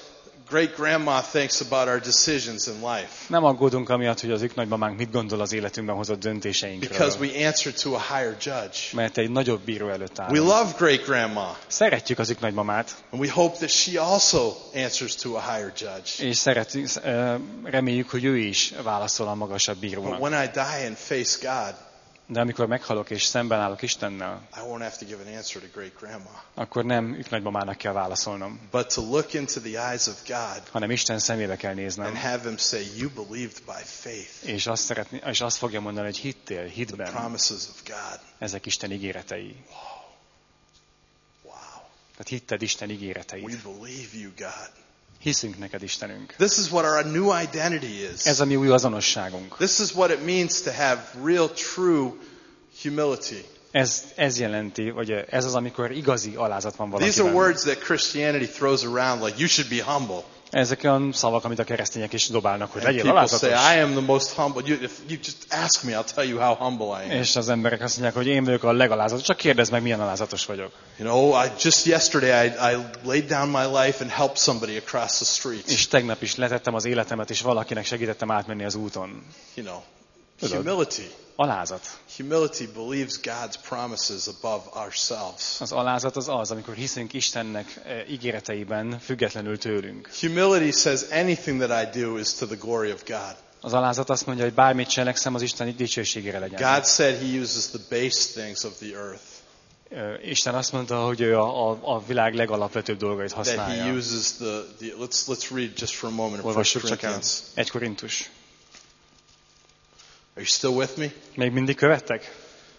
great grandma thinks about our decisions in life. Nem aggódunk amiatt, hogy az őknagymamánk mit gondol az életünkben hozott döntéseinkről. Because we answer to a higher judge. Mert egy nagyobb bíró előtt állunk. We love great grandma. Szeretjük az őknagymamát. And we hope that she also answers to a higher judge. És szeretjük, reméljük, hogy ő is válaszol a magasabb But bírónak. when I die and face God, De amikor meghalok és szemben állok Istennel, I won't have to give an answer to great grandma. akkor nem őknagymamának kell válaszolnom, But to look into the eyes of God hanem Isten szemébe kell and néznem. have him say, you believed by faith És azt, szeretni, és azt fogja mondani, hogy hittél, the hitben. promises of God. Ezek Isten ígéretei. Wow. Tehát hitted Isten We ígéreteit. believe you, God. Hiszünk neked, Istenünk. This is what our new identity is. Ez a mi új azonosságunk. This is what it means to have real, true humility. Ez, ez jelenti, vagy ez az, amikor igazi alázat van These are valakiben. words that Christianity throws around like you should be humble. Ezek olyan szavak, amit a keresztények is dobálnak, hogy And legyél people say, alázatos. I am the most humble. You, if you just ask me, I'll tell you how humble I am. És az emberek azt mondják, hogy én vagyok a legalázatos. Csak kérdezd meg, milyen alázatos vagyok. You know, I, just yesterday I, I laid down my life and helped somebody across the street. És tegnap is letettem az életemet, és valakinek segítettem átmenni az úton. You know, Tudod. humility. Alázat. Humility believes God's promises above ourselves. Az alázat az az, amikor hiszünk Istennek eh, ígéreteiben függetlenül tőlünk. Humility says anything that I do is to the glory of God. Az alázat azt mondja, hogy bármit cselekszem, az Isten dicsőségére legyen. God said he uses the base things of the earth. Ö, Isten azt mondta, hogy ő a, a, a világ legalapvetőbb dolgait That he használja. uses the, the let's let's read just for a moment in First Olvassuk csak el. Corinthians. Egy Korintus. Are you still with me? Még mindig követtek?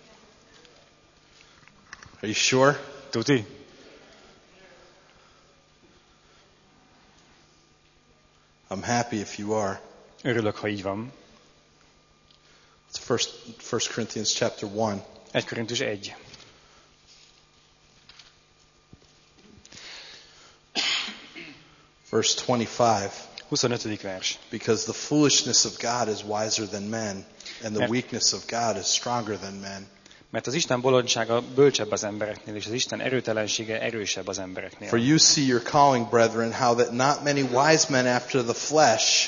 Are you sure? Tuti? I'm happy if you are. Örülök, ha így van. It's first First Corinthians chapter one. Egy Korintus egy. Verse twenty-five. huszonötödik vers. Because the foolishness of God is wiser than men, and the Mert- weakness of God is stronger than men. Mert az Isten bolondsága bölcsebb az embereknél, és az Isten erőtelensége erősebb az embereknél. For you see your calling, brethren, how that not many wise men after the flesh,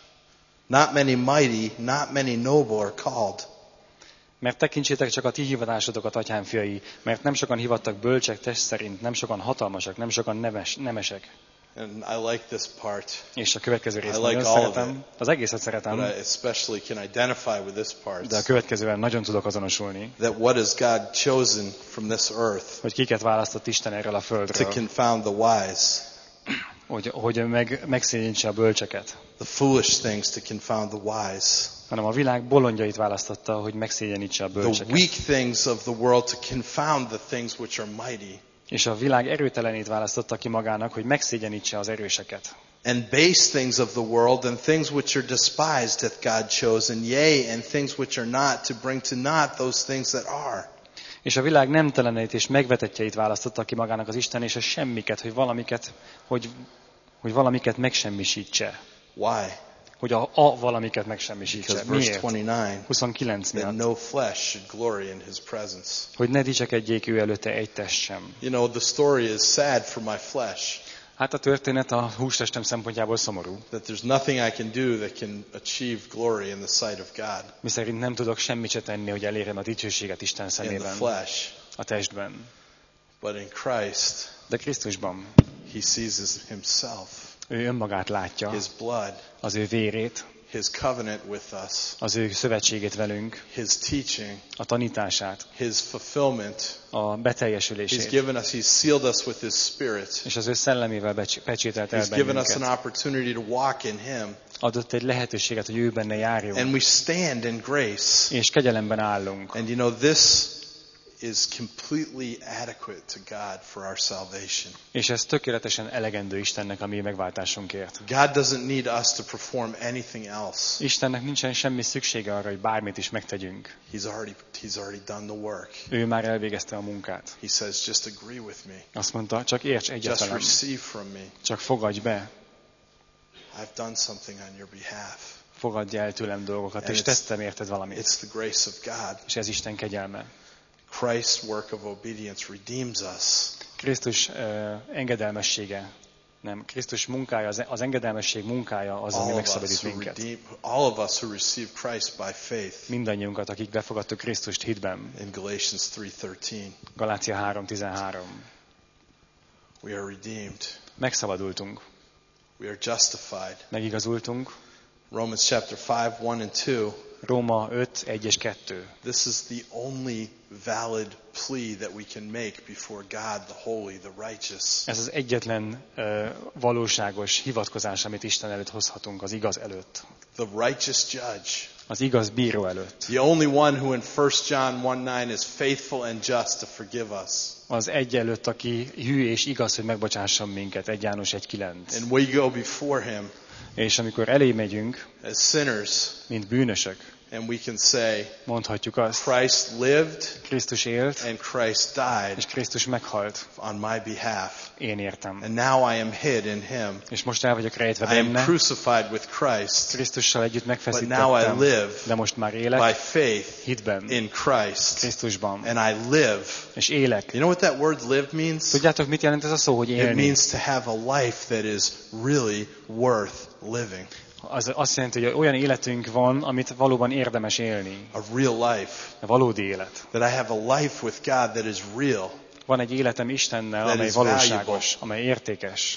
not many mighty, not many noble are called. Mert tekintsétek csak a ti hivatásotokat, atyám fiai, mert nem sokan hivattak bölcsek test szerint, nem sokan hatalmasak, nem sokan neves, nemesek. And I like this part, És a következő részt I nagyon like all of szeretem. Az egészet but szeretem, I especially can identify with this part. de a következővel nagyon tudok azonosulni, That what has God chosen from this earth hogy kiket választott Isten erről a to földről, confound the wise, hogy, hogy meg, megszégyenítse a bölcseket, the foolish things to confound the wise, hanem a világ bolondjait választotta, hogy megszégyenítse a the bölcseket. weak things of the world to confound the things which are mighty, És a világ erőtelenét választotta ki magának, hogy megszégyenítse az erőseket. and base things of the world and things which are despised hath God chosen, yea, and things which are not, to bring to naught those things that are. És a világ nemtelenét és megvetettjeit választotta ki magának az Isten, és a semmiket, hogy valamiket, hogy, hogy valamiket megsemmisítse. Why? Hogy a, a valamiket megsemmisítse. Because verse Miért? twenty-nine, huszonkilenc that miatt. no flesh should glory in his presence. Hogy ne dicsekedjék ő előtte egy test sem. You know, the story is sad for my flesh, Hát a történet a hústestem szempontjából szomorú. that there's nothing I can do that can achieve glory in the sight of God Miszerint nem tudok semmit se tenni, hogy elérjem a dicsőséget Isten in the szemében, flesh. a testben. But in Christ, De Krisztusban he sees his, himself, ő önmagát látja, his blood, az ő vérét, his covenant with us, az ő szövetségét velünk, his teaching, a tanítását, his fulfillment. a He's beteljesülését, given us, he's sealed us with his spirit. és az ő szellemével becs- pecsételt el He's given us an bennünket. opportunity to walk in him. Adott egy lehetőséget, hogy ő benne járjon, And we stand in grace. és kegyelemben állunk. And you know, this is completely adequate to God for our salvation. És ez tökéletesen elegendő Istennek a mi megváltásunkért. God doesn't need us to perform anything else. Istennek nincsen semmi szüksége arra, hogy bármit is megtegyünk. He's already, he's already done the work. Ő már elvégezte a munkát. He says, just agree with me. Azt mondta, csak érts egyet Just velem, receive from me. csak fogadj be, I've done something on your behalf. fogadj el tőlem dolgokat, és tettem érted valamit. It's the grace of God. És ez Isten kegyelme. Christ's work of obedience redeems us. Krisztus uh, engedelmessége Nem, Krisztus munkája, az, az engedelmesség munkája az, ami All of, us megszabadít who minket. redeem, all of us who receive Christ by faith. Mindannyiunkat, akik befogadtuk Krisztust hitben. In Galatians three thirteen, Galácia három tizenhárom. we are redeemed. Megszabadultunk, We are justified. megigazultunk. Romans chapter five, one and two. Róma öt, egy és kettő. This is the only valid plea that we can make before God, the holy, the righteous. Ez az egyetlen uh, valóságos hivatkozás, amit Isten előtt hozhatunk, az igaz előtt. The righteous judge. Az igaz bíró előtt. The only one who in First John one nine is faithful and just to forgive us. Az egy előtt, aki hű és igaz, hogy megbocsásson minket. egy János egy kilenc. And we go before him És amikor elé megyünk, as sinners, mint bűnösök, and we can say, mondhatjuk azt, Christ lived Krisztus élt, and Christ died és Krisztus meghalt. on my behalf. Én értem. And now I am hid in him. És most el vagyok rejtve I am benne. crucified with Christ, Krisztussal együtt but now I megfeszítettem, live de most már by élek faith hitben, in Christ. Krisztusban. And I live. És élek. You know what that word live means? Tudjátok, mit jelent ez a szó, hogy It élni? means to have a life that is really worth living. Az azt jelenti, hogy olyan életünk van, amit valóban érdemes élni. A real life. A valódi élet. That I have a life with God that is real. Van egy életem Istennel, That amely is valóságos, valuable. amely értékes.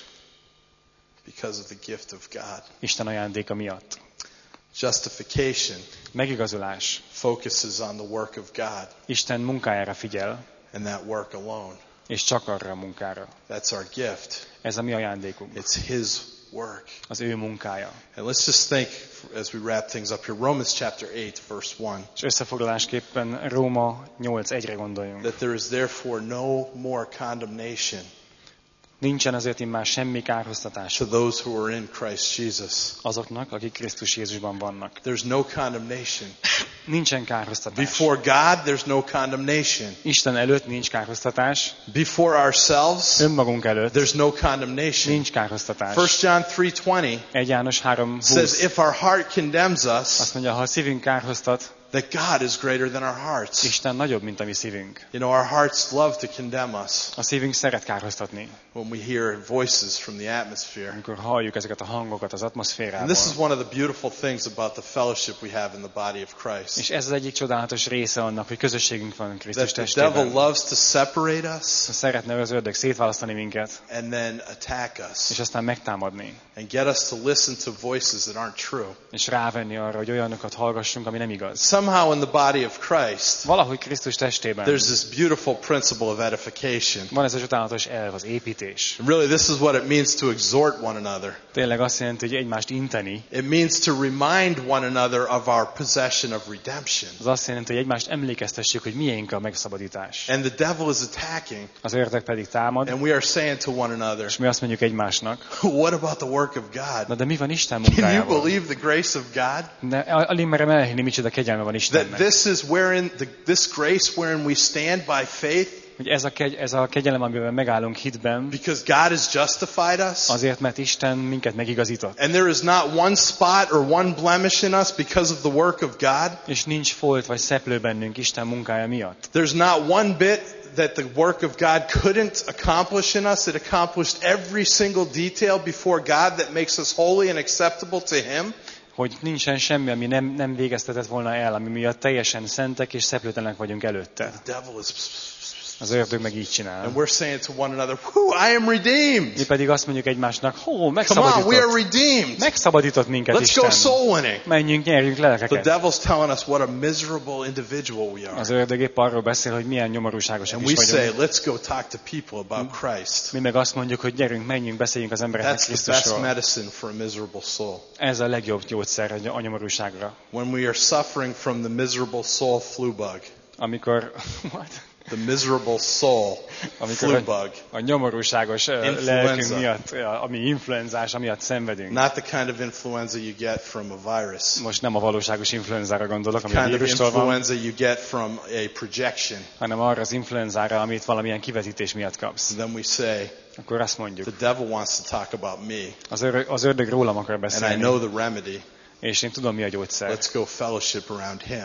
Because of the gift of God. Isten ajándéka miatt. Justification Megigazulás. focuses on the work of God Isten munkájára figyel, and that work alone. és csak arra a munkára. That's our gift. Ez a mi ajándékunk. It's His work. Az ő munkája. And let's just think as we wrap things up here. Romans chapter eight, verse one. És összefoglalásképpen Róma nyolc egyre gondoljunk. That there is therefore no more condemnation Nincsen azért immár semmi kárhoztatás to those who are in Christ Jesus. azoknak, akik Krisztus Jézusban vannak. There's no condemnation. Nincsen kárhoztatás. Before God, there's no condemnation. Isten előtt nincs kárhoztatás. Before ourselves, Önmagunk előtt there's no condemnation. nincs kárhoztatás. First John three twenty egy János három says, húsz if our heart condemns us, azt mondja, ha a szívünk kárhoztat, that God is greater than our hearts. Isten nagyobb, mint a mi szívünk. You know, our hearts love to condemn us A szívünk szeret kárhoztatni, when we hear voices from the atmosphere. amikor halljuk ezeket a hangokat az And atmoszférából. this is one of the beautiful things about the fellowship we have in the body of Christ. És ez az egyik csodálatos része annak, hogy közösségünk van Krisztus That the devil testében. loves to separate us Szeretne az ördög szétválasztani minket, and then attack us és aztán megtámadni, and get us to listen to voices that aren't true. és rávenni arra, hogy olyanokat hallgassunk, ami nem igaz. Somehow in the body of Christ, Valahogy Krisztus testében there's this beautiful principle of edification. van ez a csodálatos elv, az építés. And really, this is what it means to exhort one another. Tényleg azt jelenti, hogy egymást inteni. It means to remind one another of our possession of redemption. Az azt jelenti, hogy egymást emlékeztessük, hogy miénk a megszabadítás. And the devil is attacking, Az ördög pedig támad, and we are saying to one another, és mi azt mondjuk egymásnak, what about the work of na God? de mi van Isten Can you munkájával? believe the grace of God? De alig merem elhinni, micsoda kegyelme van That Istennek. this is wherein the, this grace wherein we stand by faith, Hogy ez a, kegy, ez a kegyelem, amiben megállunk hitben, because God has justified us. azért, mert Isten minket megigazított. And there is not one spot or one blemish in us because of the work of God. És nincs folt vagy szeplő bennünk Isten munkája miatt. There's not one bit that the work of God couldn't accomplish in us. It accomplished every single detail before God that makes us holy and acceptable to Him. Hogy nincsen semmi, ami nem, nem végeztetett volna el, ami miatt teljesen szentek és szeplőtlenek vagyunk előtte. The devil is... Az ördög meg így csinál. And we're saying to one another, whoo, I am redeemed. Mi pedig azt mondjuk egymásnak, hó, Come on, we megszabadított. are redeemed. Megszabadított minket Let's go Isten. soul winning. Menjünk, nyerjünk The lelkeket. devil's telling us what a miserable individual we are. Az ördög épp arról beszél, hogy milyen nyomorúságosak And is we say, vagyunk. let's go talk to people about Christ. Mi meg azt mondjuk, hogy gyerünk, menjünk, beszéljünk az embereknek That's the best Krisztusról. medicine for a miserable soul. Ez a legjobb gyógyszer a nyomorúságra. When we are suffering from the miserable soul flu bug. Amikor... What? The miserable soul Amikor flu a, bug. a nyomorúságos ö, Influenza. lelkünk miatt, ö, ami influenzás, amiatt szenvedünk. Not the kind of influenza you get from a virus. Most nem a valóságos influenzára gondolok, ami The a kind of vírustól van, influenza you get from a projection. hanem arra az influenzára, amit valamilyen kivetítés miatt kapsz. And then we say, Akkor azt mondjuk, the devil wants to talk about me. az ördög, az ördög rólam akar And I beszélni, know the remedy. és én tudom, mi a gyógyszer. Let's go fellowship around him.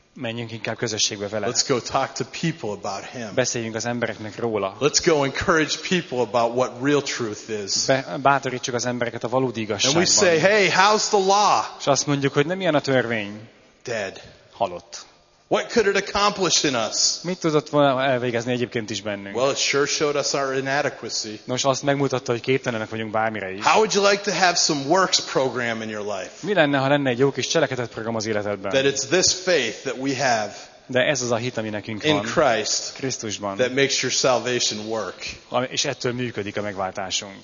Menjünk inkább közösségbe vele. Let's go talk to people about him. Beszéljünk az embereknek róla. Let's go encourage people about what real truth is. Be, bátorítsuk az embereket a valódi And igazságban. we say, hey, how's the law? És azt mondjuk, hogy nem ilyen a törvény. Dead. Halott. What could it accomplish in us? Mit tudott volna elvégezni egyébként is bennünk? Well, it sure showed us our inadequacy. Nos, azt megmutatta, hogy képtelenek vagyunk bármire is. How would you like to have some works program in your life? Mi lenne, ha lenne egy jó kis cselekedet program az életedben? That it's this faith that we have De ez az a hit, ami nekünk in van Christ Krisztusban, that makes your salvation work. és ettől működik a megváltásunk.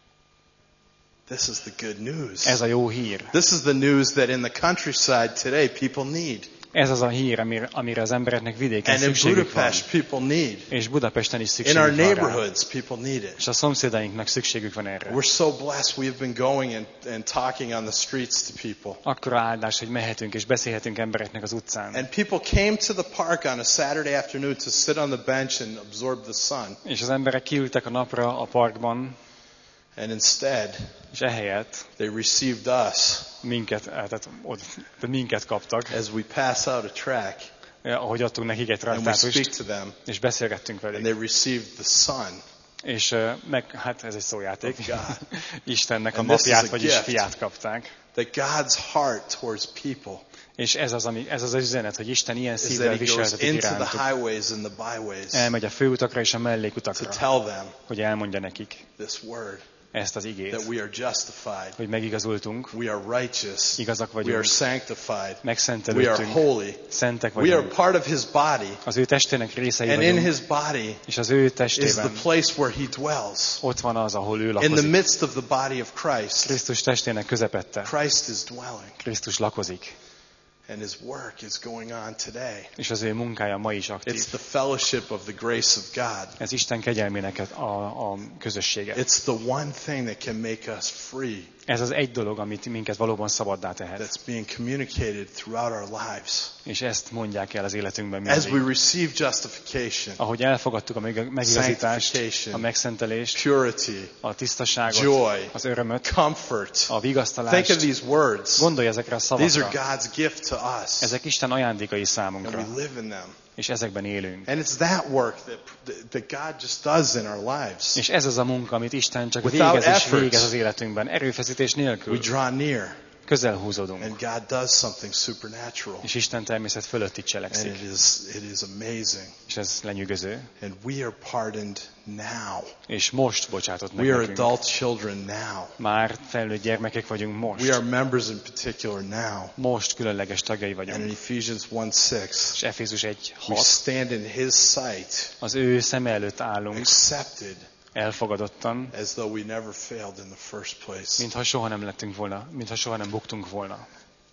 This is the good news. Ez a jó hír. This is the news that in the countryside today people need. Ez az a hír, amire, amire az embereknek vidéken And in szükségük van. Budapest people need. És Budapesten is In szükségük our van rá. neighborhoods people need it. És a szomszédainknak szükségük van erre. We're so blessed we have been going and, and talking on the streets to people. Akkora áldás, hogy mehetünk és beszélhetünk embereknek az utcán. And people came to the park on a Saturday afternoon to sit on the bench and absorb the sun. És az emberek kiültek a napra a parkban, And instead, és ehelyett they received us minket, tehát, ott, tehát minket kaptak, as we pass out a track ahogy adtunk nekik egy and we speak traktátust, to them. és beszélgettünk And velük. they received the sun. És uh, meg, hát ez egy szójáték, Of God. Istennek a And this is napját, a vagyis gift. fiát kapták. That God's heart towards people És ez az, ami, ez az üzenet, hogy Isten ilyen is szívvel that he goes viseltetik into the irántuk. highways and the byways Elmegy a főutakra és a to mellékutakra, tell them hogy elmondja nekik this word, ezt az that igét, we are justified, hogy megigazultunk, we are righteous, igazak we are vagyunk, sanctified, we are megszentelődtünk, holy, szentek we are vagyunk, part of his body, az ő testének részei and in vagyunk, his body és az ő is the testében place where he dwells. ott van az, ahol ő In the lakozik. midst of the body of Christ, Krisztus testének közepette. Christ is dwelling, Krisztus lakozik, and his work is going on today. és az ő munkája ma is It's aktív. the fellowship of the grace of God. Ez Isten kegyelmének a, a közössége. It's the one thing that can make us free, Ez az egy dolog, amit minket valóban szabaddá tehet. that's being communicated throughout our lives. És ezt mondják el az életünkben As we mindig. receive justification, Ahogy elfogadtuk a meg- megigazítást, Sanctification, a megszentelést, purity, a tisztaságot, joy, az örömöt, comfort. a Think vigasztalást, of these words. gondolj ezekre a These are szavakra. God's gift to us, Ezek Isten ajándékai and számunkra, we live in them. és ezekben élünk. And it's that work that, that God just does in our lives. És ez az a munka, amit Isten csak Without végez és effort. végez az életünkben, erőfeszítés We nélkül. draw near, Közel húzódunk, and God does something supernatural. és Isten természet fölötti And cselekszik. it is, it is amazing. És ez lenyűgöző. And we are pardoned now. És most bocsátott meg We are nekünk. adult children now. Már felnőtt gyermekek vagyunk most. We are members in particular now. Most különleges tagjai And in vagyunk. Ephesians one six, És Efézus egy we hat. stand in his sight, Az ő szeme előtt állunk, accepted, elfogadottan, as though we never failed in the first place. mintha soha nem lettünk volna, mintha soha nem buktunk volna.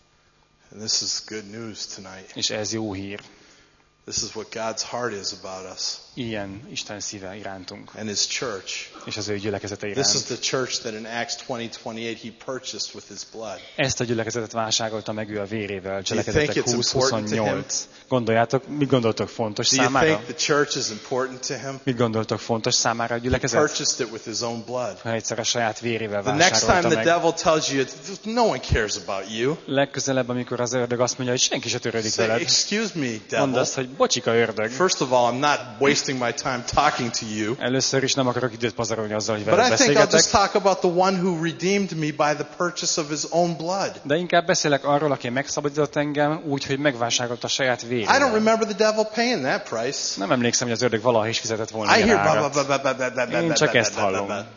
And this is good news tonight. És ez jó hír. This is what God's heart is about us Ilyen Isten szíve irántunk, and his church. és az ő gyülekezete This is iránt. the church that in Acts twenty twenty-eight he purchased with his blood. Ezt a gyülekezetet vásárolta meg ő a vérével, think cselekedetek it's húsz important to him? huszonnyolc. Gondoljátok, mit gondoltok fontos Do you számára? think the church is important to him? Mit gondoltok fontos számára a He gyülekezet? purchased it with his own blood. Ha egyszer a saját vérével The next time vásárolta the meg. devil tells you, no one cares about you, Legközelebb, amikor az ördög azt mondja, hogy senki se törődik say, veled, excuse me, mondd devil. azt, hogy bocsika ördög. First of all, I'm not wasting my time talking to you. Először is nem akarok időt pazarolni azzal, hogy But veled I think I'll just beszélgetek, talk about the one who redeemed me by the purchase of his own blood. de inkább beszélek arról, aki megszabadított engem úgy, hogy megvásárolta a saját I don't vérével. remember the devil paying that price. Nem emlékszem, hogy az ördög valaha is fizetett volna I ilyen hear blah, árat. blah, blah, blah, blah, blah, blah, Én blah, csak blah, ezt blah, blah, hallom. blah.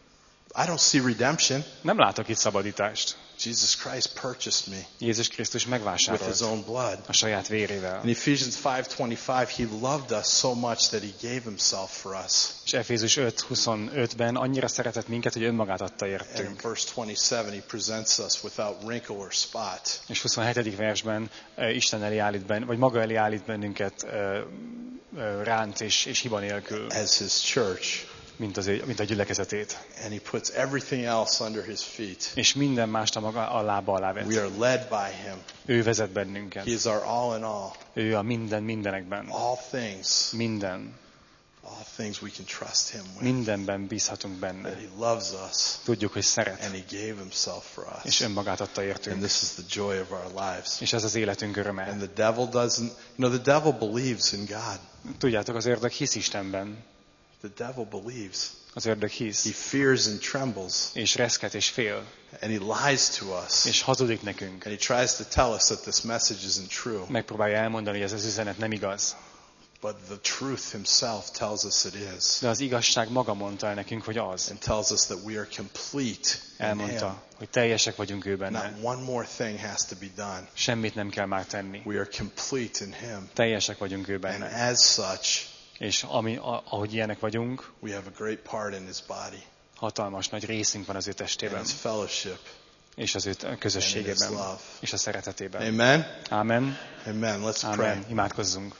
I don't see redemption. Nem látok itt szabadítást. Jesus Christ purchased me Jézus Krisztus with his megvásárolt own blood. a saját vérével. In Ephesians five twenty-five, he loved us so much that he gave himself for us. És Efézus öt huszonötben annyira szeretett minket, hogy önmagát adta And in értünk. verse twenty-seven, he presents us without wrinkle or spot. És huszonhetedik versben uh, Isten elé állít ben, vagy maga elé állít bennünket uh, uh, ránt és, és hiba nélkül, As his church. mint, az, ő- mint a gyülekezetét. And he puts everything else under his feet. És minden mást a maga a lába alá We vett. are led by him. Ő vezet bennünket. He is our all in all. Ő a minden mindenekben. All things, Minden. All things we can trust him with. Mindenben bízhatunk benne. That he loves us. Tudjuk, hogy szeret. And he gave himself for us. És önmagát adta And értünk. this is the joy of our lives. És ez az életünk öröme. And the devil doesn't, you know, the devil believes in God. Tudjátok, az ördög hisz Istenben. The devil believes. Az ördög hisz. He fears and trembles. És reszket és fél. And he lies to us. És hazudik nekünk. And he tries to tell us that this message isn't true. Megpróbálja elmondani, hogy ez az üzenet nem igaz. But the truth himself tells us it is. De az igazság maga mondta el nekünk, hogy az. And tells us that we are complete in him. Elmondta, hogy teljesek vagyunk ő benne. Not one more thing has to be done. Semmit nem kell már tenni. We are complete in him. Teljesek vagyunk ő And benne. as such, És ami, a, ahogy ilyenek vagyunk, we have a great part in his body. hatalmas nagy részünk van az ő And testében. his fellowship. És az ő közösségében. És a szeretetében. Amen. Amen. Amen. Let's pray. Amen. Imádkozzunk.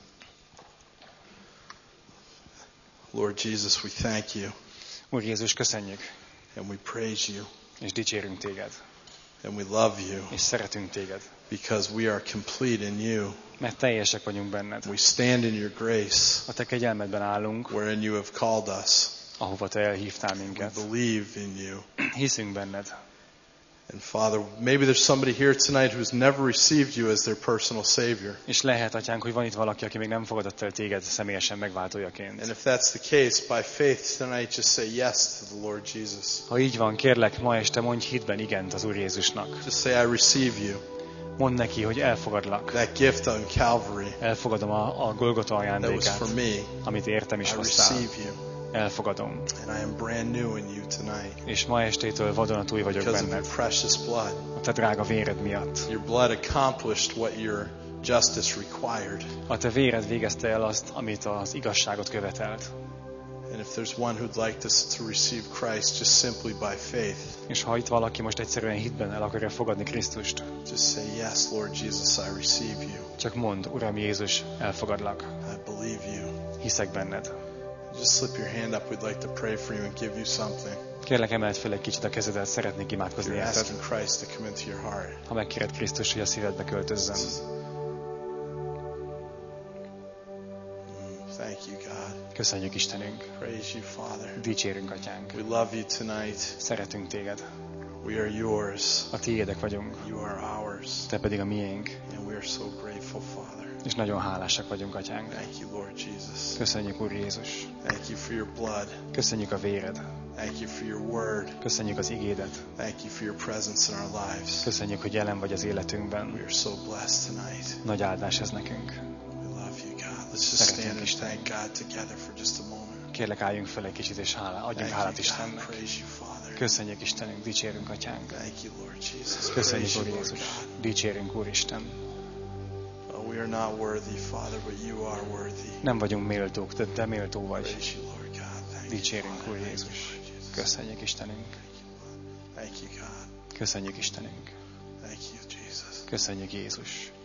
Lord Jesus, we thank you. Úr Jézus, köszönjük. And we praise you. És dicsérünk téged. And we love you. És szeretünk téged. Because we are complete in you. Mert teljesek vagyunk benned. We stand in your grace. A te kegyelmedben állunk, Wherein you have called us. ahova te elhívtál We minket. believe in you. Hiszünk benned. And Father, maybe there's somebody here tonight who's never received you as their personal Savior. És lehet, Atyánk, hogy van itt valaki, aki még nem fogadott el téged személyesen megváltójaként. And if that's the case, by faith tonight, just say yes to the Lord Jesus. Ha így van, kérlek, ma este mondj hitben igent az Úr Jézusnak. Just say, I receive you. Mondd neki, hogy elfogadlak. That gift on Calvary Elfogadom a, a Golgota that was ajándékát, for me. amit értem is I hoztál. receive you. Elfogadom. And I am brand new in you tonight. És ma estétől vadonatúj vagyok Because of benned. your precious blood. A te drága véred miatt. Your blood accomplished what your justice required. A te véred végezte el azt, amit az igazságot követelt. And if there's one who'd like to, to receive Christ just simply by faith, És ha itt valaki most egyszerűen hitben el akarja fogadni Krisztust, just say, yes, Lord Jesus, I receive you. csak mondd, Uram Jézus, elfogadlak. I believe you. Hiszek benned. Just slip your hand up. We'd like to pray for you and give you something. Kérlek, emeld fel egy kicsit a kezedet, szeretnék imádkozni You're érted. asking Christ to come into your heart. Ha megkéred Krisztus, hogy a szívedbe költözzön. Thank you, God. Köszönjük Istenünk. Praise you, Father. Dicsérünk, Atyánk. We love you tonight. Szeretünk téged. We are yours. A tiédek vagyunk. You are ours. Te pedig a miénk. And we are so grateful, Father. És nagyon hálásak vagyunk, Atyánk. Thank you, Lord Jesus. Köszönjük, Úr Jézus. Thank you for your blood. Köszönjük a véred. Thank you for your word. Köszönjük az igédet. Thank you for your presence in our lives. Köszönjük, hogy jelen vagy az We életünkben. are so blessed tonight. Nagy áldás ez nekünk. We love you, God. Let's just stand and thank God together for just a moment. Kérlek, álljunk fel egy kicsit, és hálá, adjunk Thank hálát you, God. Istennek. Praise you, Father. Köszönjük Istenünk, dicsérünk Atyánk. Thank you, Lord Jesus. Köszönjük, Praise Úr you, Lord Jézus. God. Dicsérünk, Úr Isten. Oh, we are not worthy, Father, but you are worthy. Nem vagyunk méltók, de te méltó vagy. Praise you, Lord God. Thank you, Dicsérünk, Father. Úr Thank you, Jézus. Lord Jesus. Köszönjük Istenünk. Thank you, God. Köszönjük Istenünk. Thank you, Jesus. Köszönjük Jézus.